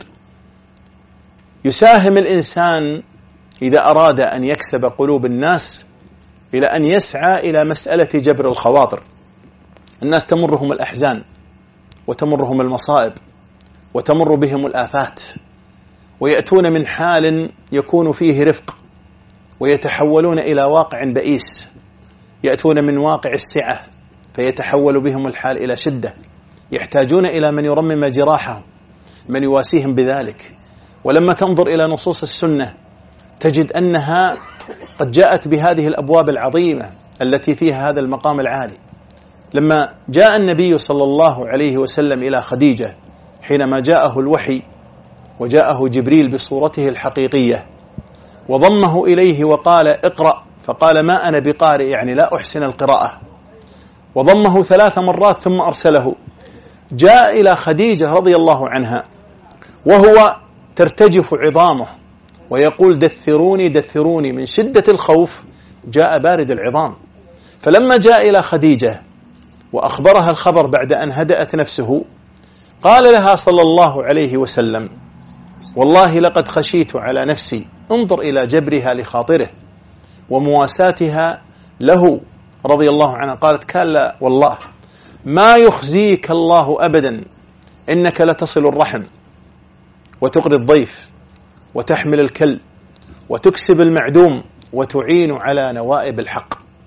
يساهم الإنسان إذا أراد أن يكسب قلوب الناس إلى أن يسعى إلى مسألة جبر الخواطر. الناس تمرهم الأحزان وتمرهم المصائب وتمر بهم الآفات، ويأتون من حال يكون فيه رفق ويتحولون إلى واقع بئيس، يأتون من واقع السعة فيتحول بهم الحال إلى شدة، يحتاجون إلى من يرمم جراحهم، من يواسيهم بذلك. ولما تنظر إلى نصوص السنة تجد أنها قد جاءت بهذه الأبواب العظيمة التي فيها هذا المقام العالي. لما جاء النبي صلى الله عليه وسلم إلى خديجة حينما جاءه الوحي وجاءه جبريل بصورته الحقيقية وضمه إليه وقال: اقرأ، فقال: ما أنا بقارئ، يعني لا أحسن القراءة، وضمه ثلاث مرات ثم أرسله. جاء إلى خديجة رضي الله عنها وهو ترتجف عظامه ويقول: دثروني دثروني، من شدة الخوف جاء بارد العظام. فلما جاء إلى خديجة وأخبرها الخبر بعد أن هدأت نفسه، قال لها صلى الله عليه وسلم: والله لقد خشيت على نفسي. انظر إلى جبرها لخاطره ومواساتها له رضي الله عنها. قالت: كلا والله ما يخزيك الله أبدا، إنك لتصل الرحم وتقري الضيف وتحمل الكل وتكسب المعدوم وتعين على نوائب الحق.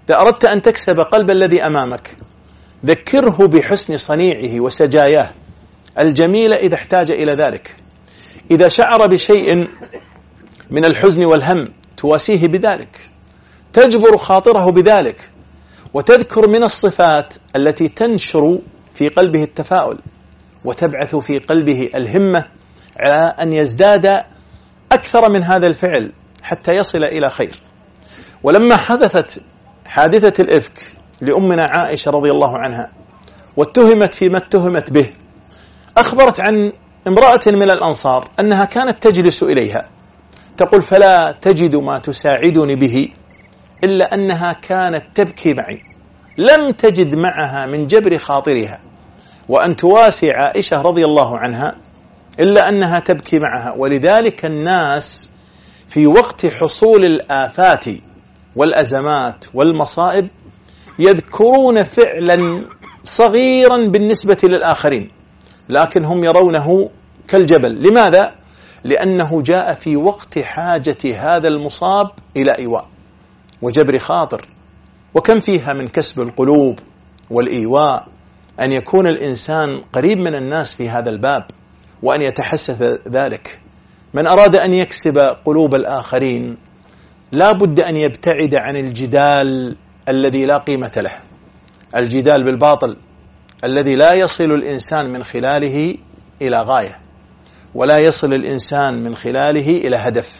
إذا أردت أن تكسب قلب الذي أمامك ذكره بحسن صنيعه وسجاياه الجميلة إذا احتاج إلى ذلك. إذا شعر بشيء من الحزن والهم تواسيه بذلك، تجبر خاطره بذلك، وتذكر من الصفات التي تنشر في قلبه التفاؤل وتبعث في قلبه الهمة على أن يزداد أكثر من هذا الفعل حتى يصل إلى خير. ولما حدثت حادثة الإفك لأمنا عائشة رضي الله عنها واتهمت فيما اتهمت به، أخبرت عن امرأة من الأنصار أنها كانت تجلس إليها تقول: فلا تجد ما تساعدني به إلا أنها كانت تبكي معي، لم تجد معها من جبر خاطرها وأن تواسي عائشة رضي الله عنها إلا أنها تبكي معها. ولذلك الناس في وقت حصول الآفات والأزمات والمصائب يذكرون فعلا صغيرا بالنسبة للآخرين، لكن هم يرونه كالجبل. لماذا؟ لأنه جاء في وقت حاجة هذا المصاب إلى إيواء وجبر خاطر. وكم فيها من كسب القلوب والإيواء أن يكون الإنسان قريب من الناس في هذا الباب وأن يتحسس ذلك. من أراد أن يكسب قلوب الآخرين لا بد أن يبتعد عن الجدال الذي لا قيمة له، الجدال بالباطل الذي لا يصل الإنسان من خلاله إلى غاية ولا يصل الإنسان من خلاله إلى هدف.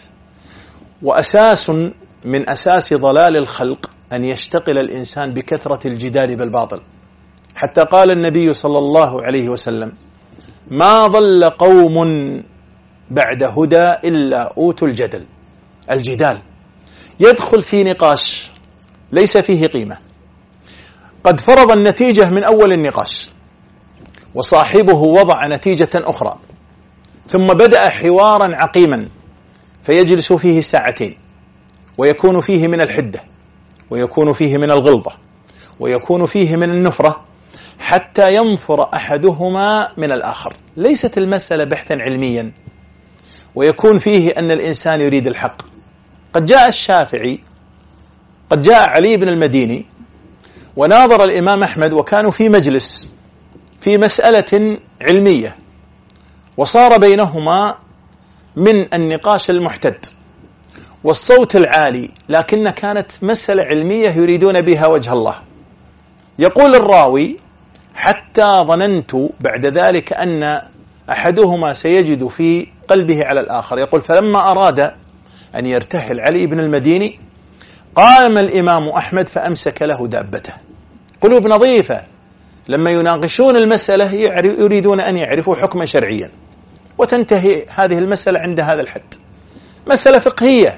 وأساس من أساس ضلال الخلق أن يشتغل الإنسان بكثرة الجدال بالباطل، حتى قال النبي صلى الله عليه وسلم: ما ضل قوم بعد هدى إلا أوتوا الجدل. الجدال يدخل في نقاش ليس فيه قيمة، قد فرض النتيجة من أول النقاش وصاحبه وضع نتيجة أخرى، ثم بدأ حوارا عقيما فيجلس فيه ساعتين ويكون فيه من الحدة ويكون فيه من الغلظة ويكون فيه من النفرة حتى ينفر أحدهما من الآخر. ليست المسألة بحثا علميا ويكون فيه أن الإنسان يريد الحق. قد جاء الشافعي، قد جاء علي بن المديني وناظر الإمام أحمد وكانوا في مجلس في مسألة علمية، وصار بينهما من النقاش المحتد والصوت العالي، لكن كانت مسألة علمية يريدون بها وجه الله. يقول الراوي: حتى ظننت بعد ذلك أن أحدهما سيجد في قلبه على الآخر. يقول: فلما أراد أن يرتحل علي بن المديني قام الإمام أحمد فأمسك له دابته. قلوب نظيفة لما يناقشون المسألة يريدون أن يعرفوا حكما شرعيا، وتنتهي هذه المسألة عند هذا الحد. مسألة فقهية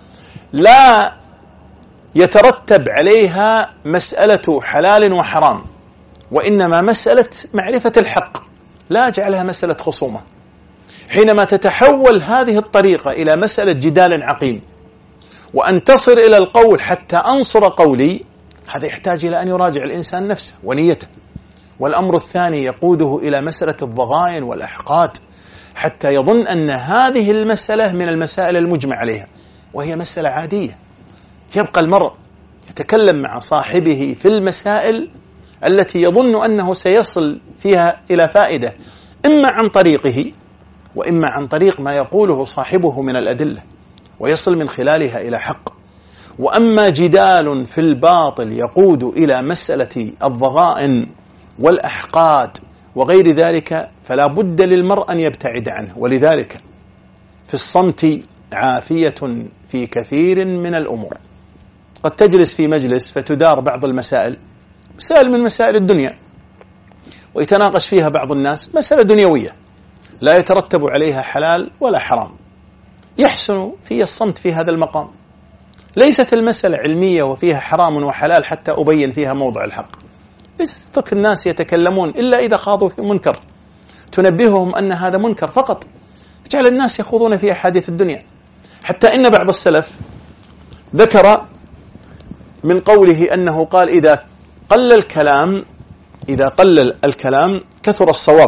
لا يترتب عليها مسألة حلال وحرام، وإنما مسألة معرفة الحق، لا أجعلها مسألة خصومة. حينما تتحول هذه الطريقة إلى مسألة جدال عقيم وأن تصل إلى القول حتى أنصر قولي، هذا يحتاج إلى أن يراجع الإنسان نفسه ونيته. والأمر الثاني يقوده إلى مسألة الضغائن والأحقاد حتى يظن أن هذه المسألة من المسائل المجمع عليها، وهي مسألة عادية. يبقى المرء يتكلم مع صاحبه في المسائل التي يظن أنه سيصل فيها إلى فائدة، إما عن طريقه وإما عن طريق ما يقوله صاحبه من الأدلة، ويصل من خلالها إلى حق. وأما جدال في الباطل يقود إلى مسألة الضغائن والأحقاد وغير ذلك فلا بد للمرء أن يبتعد عنه. ولذلك في الصمت عافية في كثير من الأمور. قد تجلس في مجلس فتدار بعض المسائل، مسائل من مسائل الدنيا، ويتناقش فيها بعض الناس مسألة دنيوية لا يترتب عليها حلال ولا حرام، يحسن في الصمت في هذا المقام. ليست المسألة علمية وفيها حرام وحلال حتى أبين فيها موضع الحق. تترك الناس يتكلمون إلا إذا خاضوا في منكر تنبههم أن هذا منكر فقط. جعل الناس يخوضون في أحاديث الدنيا، حتى إن بعض السلف ذكر من قوله أنه قال: إذا قل الكلام إذا قل الكلام كثر الصواب.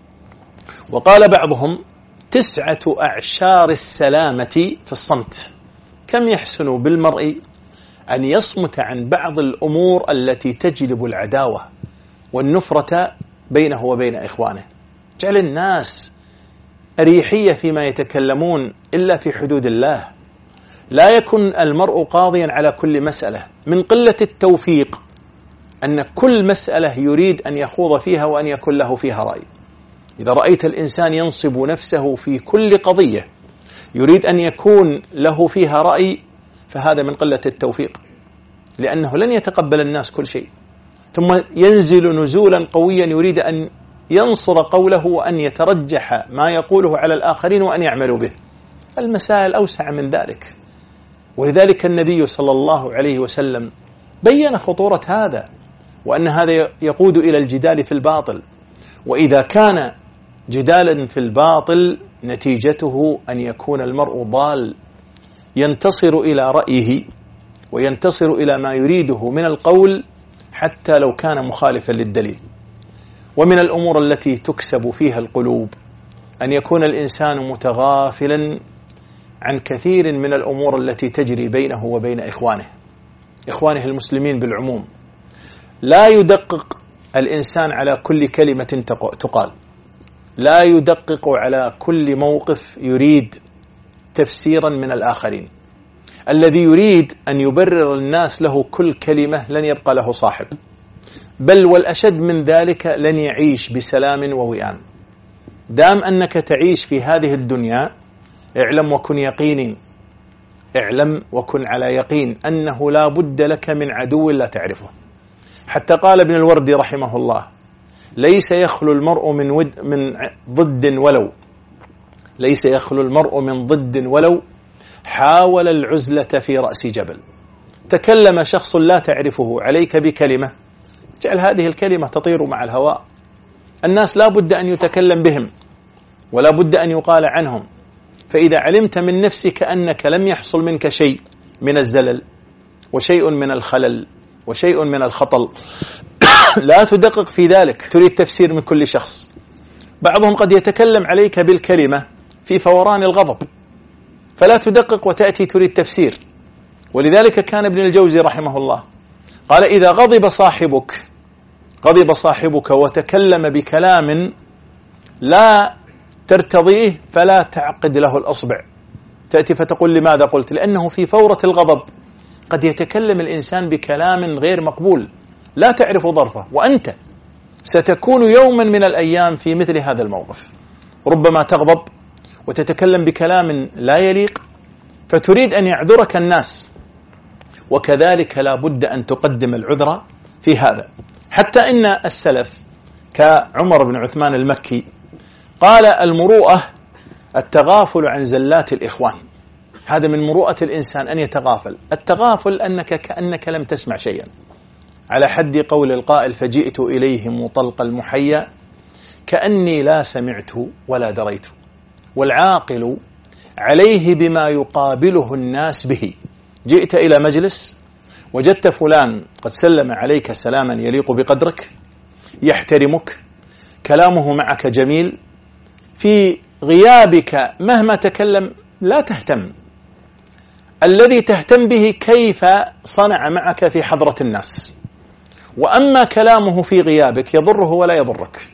وقال بعضهم: تسعة أعشار السلامة في الصمت. كم يحسن بالمرء أن يصمت عن بعض الأمور التي تجلب العداوة والنفرة بينه وبين إخوانه. جعل الناس أريحية فيما يتكلمون إلا في حدود الله. لا يكون المرء قاضيا على كل مسألة. من قلة التوفيق أن كل مسألة يريد أن يخوض فيها وأن يكون له فيها رأي. إذا رأيت الإنسان ينصب نفسه في كل قضية يريد أن يكون له فيها رأي فهذا من قلة التوفيق، لأنه لن يتقبل الناس كل شيء، ثم ينزل نزولا قويا يريد أن ينصر قوله وأن يترجح ما يقوله على الآخرين وأن يعملوا به. المسائل أوسع من ذلك، ولذلك النبي صلى الله عليه وسلم بيّن خطورة هذا، وأن هذا يقود إلى الجدال في الباطل، وإذا كان جدالا في الباطل نتيجته أن يكون المرء ضال ينتصر إلى رأيه وينتصر إلى ما يريده من القول حتى لو كان مخالفا للدليل. ومن الأمور التي تكسب فيها القلوب أن يكون الإنسان متغافلا عن كثير من الأمور التي تجري بينه وبين إخوانه إخوانه المسلمين بالعموم. لا يدقق الإنسان على كل كلمة تقال، لا يدقق على كل موقف يريد تفسيرا من الآخرين. الذي يريد أن يبرر الناس له كل كلمة لن يبقى له صاحب، بل والأشد من ذلك لن يعيش بسلام ووئام. دام أنك تعيش في هذه الدنيا اعلم وكن يقيني اعلم وكن على يقين أنه لا بد لك من عدو لا تعرفه. حتى قال ابن الوردي رحمه الله: ليس يخلو المرء من, ود من ضد ولو ليس يخلو المرء من ضد ولو حاول العزلة في رأس جبل. تكلم شخص لا تعرفه عليك بكلمة، جعل هذه الكلمة تطير مع الهواء. الناس لا بد أن يتكلم بهم ولا بد أن يقال عنهم. فإذا علمت من نفسك أنك لم يحصل منك شيء من الزلل وشيء من الخلل وشيء من الخطل لا تدقق في ذلك، تريد تفسير من كل شخص. بعضهم قد يتكلم عليك بالكلمة في فوران الغضب فلا تدقق وتأتي تريد تفسير. ولذلك كان ابن الجوزي رحمه الله قال: إذا غضب صاحبك غضب صاحبك وتكلم بكلام لا ترتضيه فلا تعقد له الأصبع، تأتي فتقول لماذا قلت؟ لأنه في فورة الغضب قد يتكلم الإنسان بكلام غير مقبول لا تعرف ظرفه، وأنت ستكون يوما من الأيام في مثل هذا الموقف. ربما تغضب وتتكلم بكلام لا يليق فتريد أن يعذرك الناس، وكذلك لا بد أن تقدم العذر في هذا. حتى إن السلف كعمر بن عثمان المكي قال: المروءة التغافل عن زلات الإخوان. هذا من مروءة الإنسان أن يتغافل. التغافل أنك كأنك لم تسمع شيئا، على حد قول القائل: فجئت إليهم طلق المحيا كأني لا سمعت ولا دريت. والعاقل عليه بما يقابله الناس به. جئت إلى مجلس وجدت فلان قد سلم عليك سلاما يليق بقدرك، يحترمك، كلامه معك جميل، في غيابك مهما تكلم لا تهتم. الذي تهتم به كيف صنع معك في حضرة الناس، وأما كلامه في غيابك يضره ولا يضرك،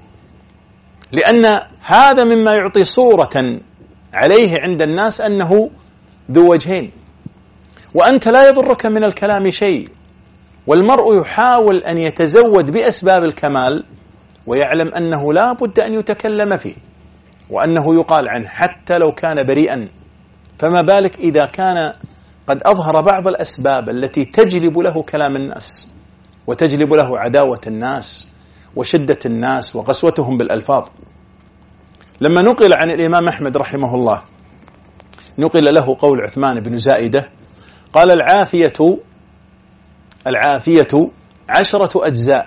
لأن هذا مما يعطي صورة عليه عند الناس أنه ذو وجهين، وأنت لا يضرك من الكلام شيء. والمرء يحاول أن يتزود بأسباب الكمال ويعلم أنه لا بد أن يتكلم فيه وأنه يقال عنه حتى لو كان بريئا. فما بالك إذا كان قد أظهر بعض الأسباب التي تجلب له كلام الناس وتجلب له عداوة الناس وشدة الناس وقسوتهم بالألفاظ. لما نقل عن الإمام أحمد رحمه الله نقل له قول عثمان بن زائدة قال: العافية العافية عشرة أجزاء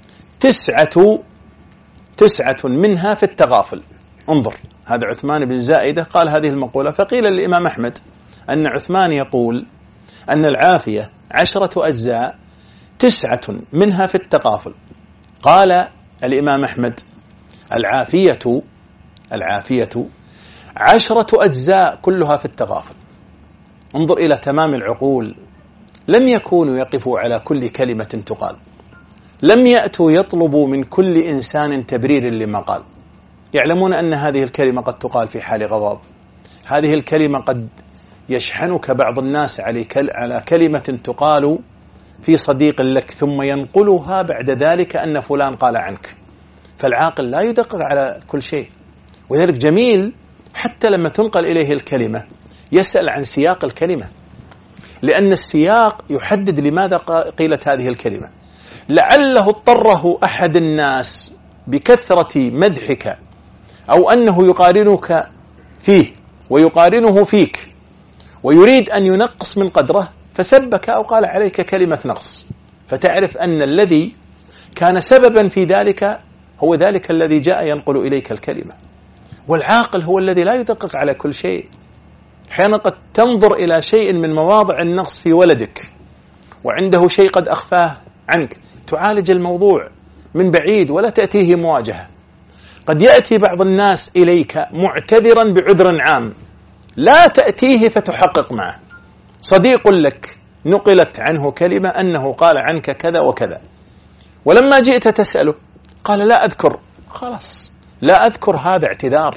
تسعة تسعة منها في التغافل. انظر، هذا عثمان بن زائدة قال هذه المقولة. فقيل للإمام أحمد أن عثمان يقول أن العافية عشرة أجزاء تسعة منها في التغافل. قال الإمام أحمد: العافية العافية عشرة أجزاء كلها في التغافل. انظر إلى تمام العقول لم يكونوا يقفوا على كل كلمة تقال، لم يأتوا يطلبوا من كل إنسان تبرير لما قال. يعلمون أن هذه الكلمة قد تقال في حال غضب، هذه الكلمة قد يشحنك بعض الناس على كلمة تقال في صديق لك ثم ينقلها بعد ذلك أن فلان قال عنك. فالعاقل لا يدقق على كل شيء، وذلك جميل حتى لما تنقل إليه الكلمة يسأل عن سياق الكلمة، لأن السياق يحدد لماذا قيلت هذه الكلمة. لعله اضطره أحد الناس بكثرة مدحك أو أنه يقارنك فيه ويقارنه فيك ويريد أن ينقص من قدره فسبك أو قال عليك كلمة نقص، فتعرف أن الذي كان سببا في ذلك هو ذلك الذي جاء ينقل إليك الكلمة. والعاقل هو الذي لا يدقق على كل شيء. أحيانا قد تنظر إلى شيء من مواضع النقص في ولدك وعنده شيء قد أخفاه عنك، تعالج الموضوع من بعيد ولا تأتيه مواجهة. قد يأتي بعض الناس إليك معتذرا بعذر عام، لا تأتيه فتحقق معه. صديق لك نقلت عنه كلمة أنه قال عنك كذا وكذا، ولما جئت تسأله قال لا أذكر. خلاص، لا أذكر هذا اعتذار.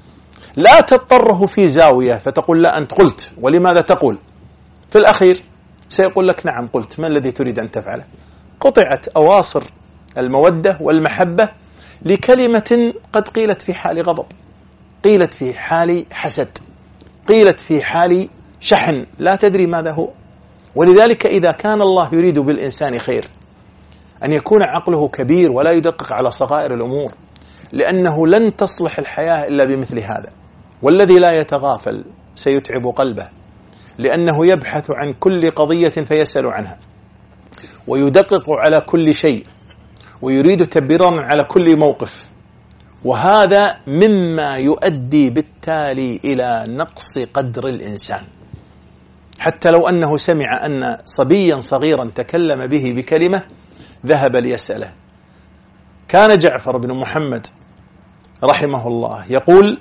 لا تضطره في زاوية فتقول لا أنت قلت، ولماذا تقول؟ في الأخير سيقول لك نعم قلت، ما الذي تريد أن تفعله؟ قطعت أواصر المودة والمحبة لكلمة قد قيلت في حال غضب، قيلت في حال حسد، قيلت في حال شحن، لا تدري ماذا هو. ولذلك إذا كان الله يريد بالإنسان خير أن يكون عقله كبير ولا يدقق على صغائر الأمور، لأنه لن تصلح الحياة إلا بمثل هذا. والذي لا يتغافل سيتعب قلبه، لأنه يبحث عن كل قضية فيسأل عنها، ويدقق على كل شيء، ويريد تبريرا على كل موقف، وهذا مما يؤدي بالتالي إلى نقص قدر الإنسان. حتى لو أنه سمع أن صبيا صغيرا تكلم به بكلمة ذهب ليسأله. كان جعفر بن محمد رحمه الله يقول: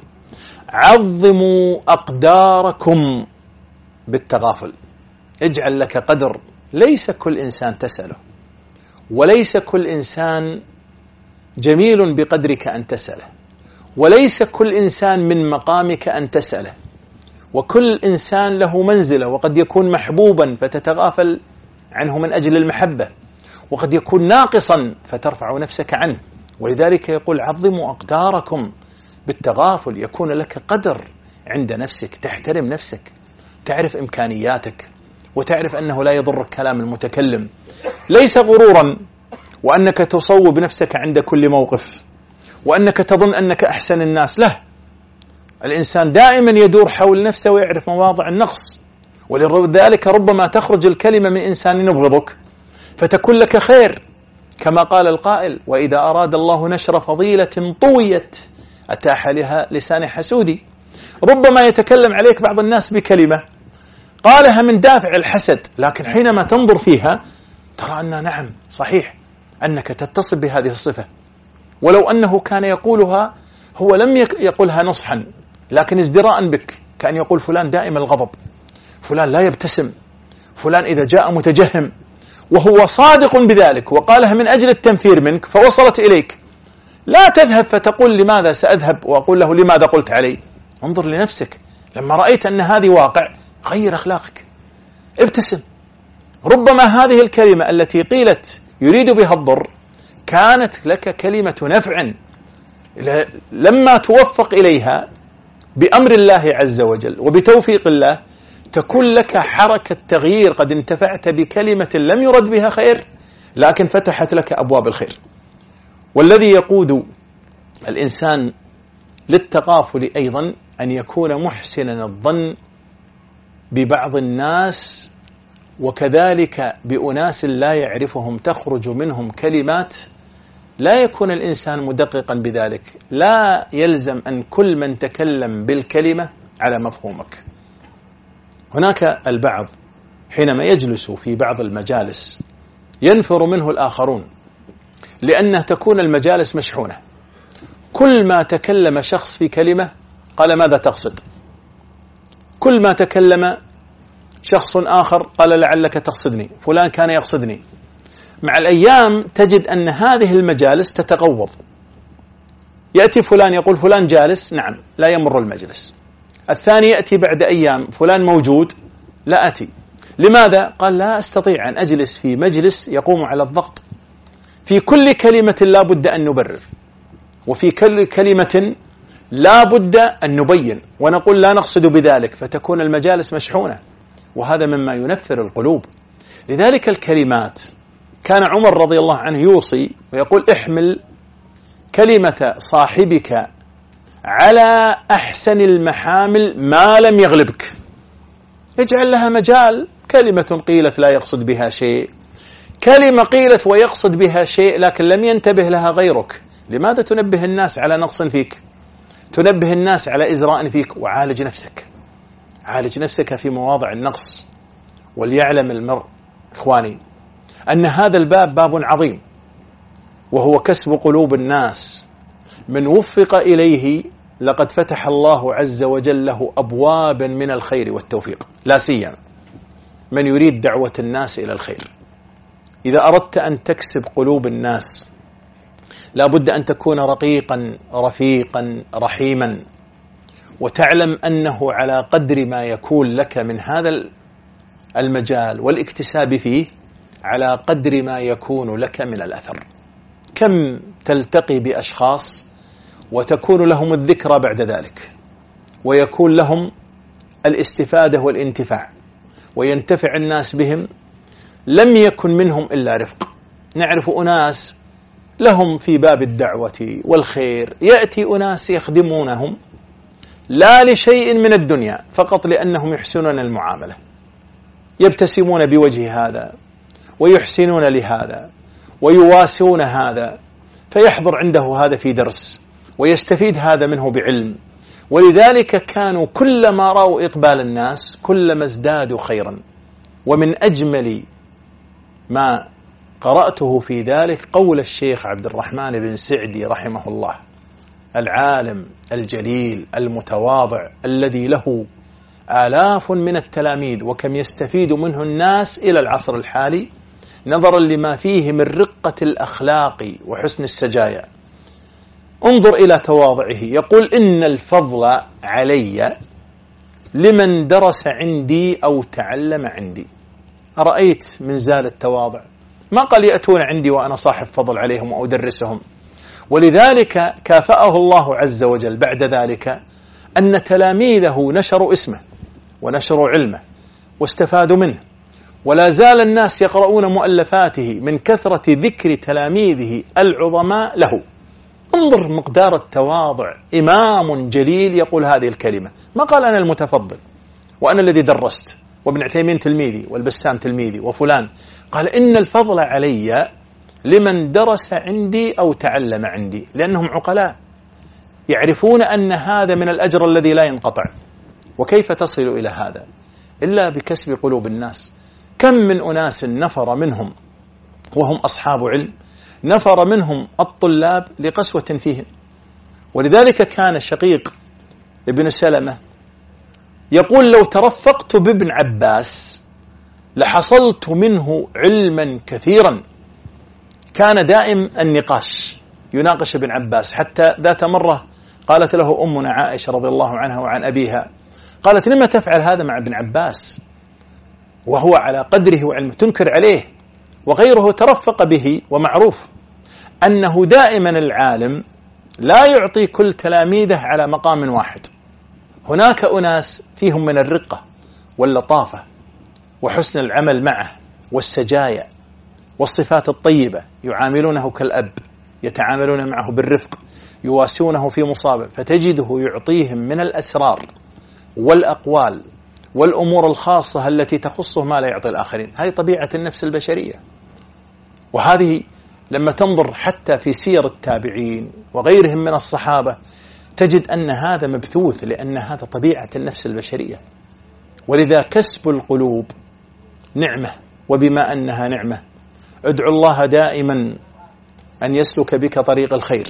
عظموا أقداركم بالتغافل. اجعل لك قدر، ليس كل إنسان تسأله، وليس كل إنسان جميل بقدرك أن تسأله، وليس كل إنسان من مقامك أن تسأله، وكل إنسان له منزلة، وقد يكون محبوبا فتتغافل عنه من أجل المحبة، وقد يكون ناقصا فترفع نفسك عنه. ولذلك يقول: عظموا أقداركم بالتغافل. يكون لك قدر عند نفسك، تحترم نفسك، تعرف إمكانياتك، وتعرف أنه لا يضرك كلام المتكلم، ليس غرورا وأنك تصوب نفسك عند كل موقف، وأنك تظن أنك أحسن الناس. لا، الإنسان دائما يدور حول نفسه ويعرف مواضع النقص، ولذلك ربما تخرج الكلمة من إنسان يبغضك فتكون لك خير، كما قال القائل: وإذا أراد الله نشر فضيلة طويت أتاح لها لسان حسودي. ربما يتكلم عليك بعض الناس بكلمة قالها من دافع الحسد، لكن حينما تنظر فيها ترى أن نعم صحيح أنك تتصف بهذه الصفة، ولو أنه كان يقولها هو لم يقولها نصحا لكن ازدراء بك، كأن يقول فلان دائم الغضب، فلان لا يبتسم، فلان إذا جاء متجهم، وهو صادق بذلك وقالها من أجل التنفير منك فوصلت إليك. لا تذهب فتقول لماذا سأذهب وأقول له لماذا قلت علي. انظر لنفسك، لما رأيت أن هذه واقع غير أخلاقك، ابتسم. ربما هذه الكلمة التي قيلت يريد بها الضر كانت لك كلمة نفع، لما توفق إليها بأمر الله عز وجل وبتوفيق الله تكون لك حركة تغيير، قد انتفعت بكلمة لم يرد بها خير لكن فتحت لك أبواب الخير. والذي يقود الإنسان للتغافل أيضا أن يكون محسنا الظن ببعض الناس، وكذلك بأناس لا يعرفهم تخرج منهم كلمات لا يكون الإنسان مدققا بذلك. لا يلزم أن كل من تكلم بالكلمة على مفهومك. هناك البعض حينما يجلس في بعض المجالس ينفر منه الآخرون، لأنه تكون المجالس مشحونة، كل ما تكلم شخص في كلمة قال ماذا تقصد، كل ما تكلم شخص آخر قال لعلك تقصدني، فلان كان يقصدني. مع الأيام تجد أن هذه المجالس تتقوض، يأتي فلان يقول فلان جالس، نعم، لا يمر المجلس. الثاني يأتي بعد أيام، فلان موجود، لا أتي. لماذا؟ قال لا أستطيع أن أجلس في مجلس يقوم على الضغط، في كل كلمة لا بد أن نبرر، وفي كل كلمة لا بد أن نبين ونقول لا نقصد بذلك، فتكون المجالس مشحونة، وهذا مما ينفر القلوب. لذلك الكلمات كان عمر رضي الله عنه يوصي ويقول احمل كلمة صاحبك على أحسن المحامل ما لم يغلبك، اجعل لها مجال. كلمة قيلت لا يقصد بها شيء، كلمة قيلت ويقصد بها شيء لكن لم ينتبه لها غيرك، لماذا تنبه الناس على نقص فيك؟ تنبه الناس على إزراء فيك. وعالج نفسك، عالج نفسك في مواضع النقص. وليعلم المرء إخواني أن هذا الباب باب عظيم، وهو كسب قلوب الناس. من وفق إليه لقد فتح الله عز وجل له أبوابا من الخير والتوفيق، لا سيما من يريد دعوة الناس إلى الخير. إذا أردت أن تكسب قلوب الناس لا بد أن تكون رقيقا رفيقا رحيما، وتعلم أنه على قدر ما يكون لك من هذا المجال والاكتساب فيه على قدر ما يكون لك من الأثر. كم تلتقي بأشخاص وتكون لهم الذكرى بعد ذلك، ويكون لهم الاستفادة والانتفاع، وينتفع الناس بهم، لم يكن منهم إلا رفق. نعرف أناس لهم في باب الدعوة والخير، يأتي أناس يخدمونهم لا لشيء من الدنيا، فقط لأنهم يحسنون المعاملة، يبتسمون بوجه هذا ويحسنون لهذا ويواسون هذا، فيحضر عنده هذا في درس ويستفيد هذا منه بعلم. ولذلك كانوا كلما رأوا إقبال الناس كلما ازدادوا خيرا. ومن أجمل ما قرأته في ذلك قول الشيخ عبد الرحمن بن سعدي رحمه الله، العالم الجليل المتواضع الذي له آلاف من التلاميذ، وكم يستفيد منه الناس إلى العصر الحالي نظرا لما فيه من رقة الأخلاق وحسن السجايا. انظر إلى تواضعه، يقول إن الفضل علي لمن درس عندي أو تعلم عندي. أرأيت من زال التواضع؟ ما قال يأتون عندي وأنا صاحب فضل عليهم وأدرسهم. ولذلك كافأه الله عز وجل بعد ذلك أن تلاميذه نشروا اسمه ونشروا علمه واستفادوا منه، ولا زال الناس يقرؤون مؤلفاته من كثرة ذكر تلاميذه العظماء له. انظر مقدار التواضع، إمام جليل يقول هذه الكلمة، ما قال أنا المتفضل وأنا الذي درست وابن عثيمين تلميذي والبسام تلميذي وفلان، قال إن الفضل علي لمن درس عندي أو تعلم عندي، لأنهم عقلاء يعرفون أن هذا من الأجر الذي لا ينقطع. وكيف تصل إلى هذا إلا بكسب قلوب الناس؟ كم من أناس نفر منهم وهم أصحاب علم، نفر منهم الطلاب لقسوة فيهم. ولذلك كان شقيق ابن سلمة يقول لو ترفقت بابن عباس لحصلت منه علما كثيرا. كان دائم النقاش، يناقش ابن عباس، حتى ذات مرة قالت له أمنا عائشة رضي الله عنها وعن أبيها، قالت لما تفعل هذا مع ابن عباس وهو على قدره وعلمه؟ تنكر عليه. وغيره ترفق به، ومعروف أنه دائما العالم لا يعطي كل تلاميذه على مقام واحد. هناك أناس فيهم من الرقة واللطافة وحسن العمل معه والسجايا والصفات الطيبة، يعاملونه كالأب، يتعاملون معه بالرفق، يواسونه في مصابه، فتجده يعطيهم من الأسرار والأقوال والأمور الخاصة التي تخصه ما لا يعطي الآخرين. هذه طبيعة النفس البشرية. وهذه لما تنظر حتى في سير التابعين وغيرهم من الصحابة تجد أن هذا مبثوث، لأن هذا طبيعة النفس البشرية. ولذا كسب القلوب نعمة، وبما أنها نعمة ادعو الله دائما أن يسلك بك طريق الخير،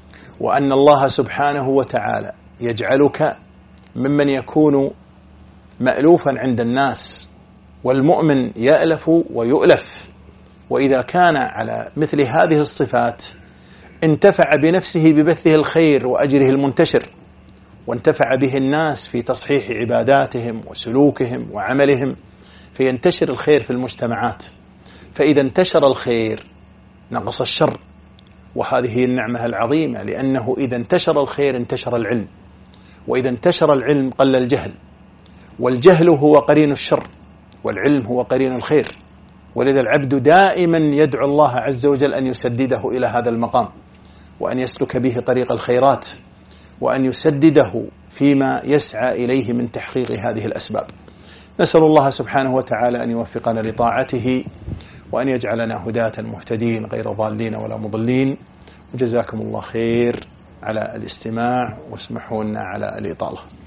وأن الله سبحانه وتعالى يجعلك ممن يكون مألوفا عند الناس، والمؤمن يألف ويؤلف. وإذا كان على مثل هذه الصفات انتفع بنفسه ببثه الخير وأجره المنتشر، وانتفع به الناس في تصحيح عباداتهم وسلوكهم وعملهم، فينتشر الخير في المجتمعات. فإذا انتشر الخير نقص الشر، وهذه هي النعمة العظيمة، لأنه إذا انتشر الخير انتشر العلم، وإذا انتشر العلم قل الجهل، والجهل هو قرين الشر، والعلم هو قرين الخير. ولذا العبد دائما يدعو الله عز وجل أن يسدده إلى هذا المقام، وأن يسلك به طريق الخيرات، وأن يسدده فيما يسعى إليه من تحقيق هذه الأسباب. نسأل الله سبحانه وتعالى أن يوفقنا لطاعته، وأن يجعلنا هداة مهتدين غير ضالين ولا مضلين. وجزاكم الله خير على الاستماع، واسمحوا لنا على الإطالة.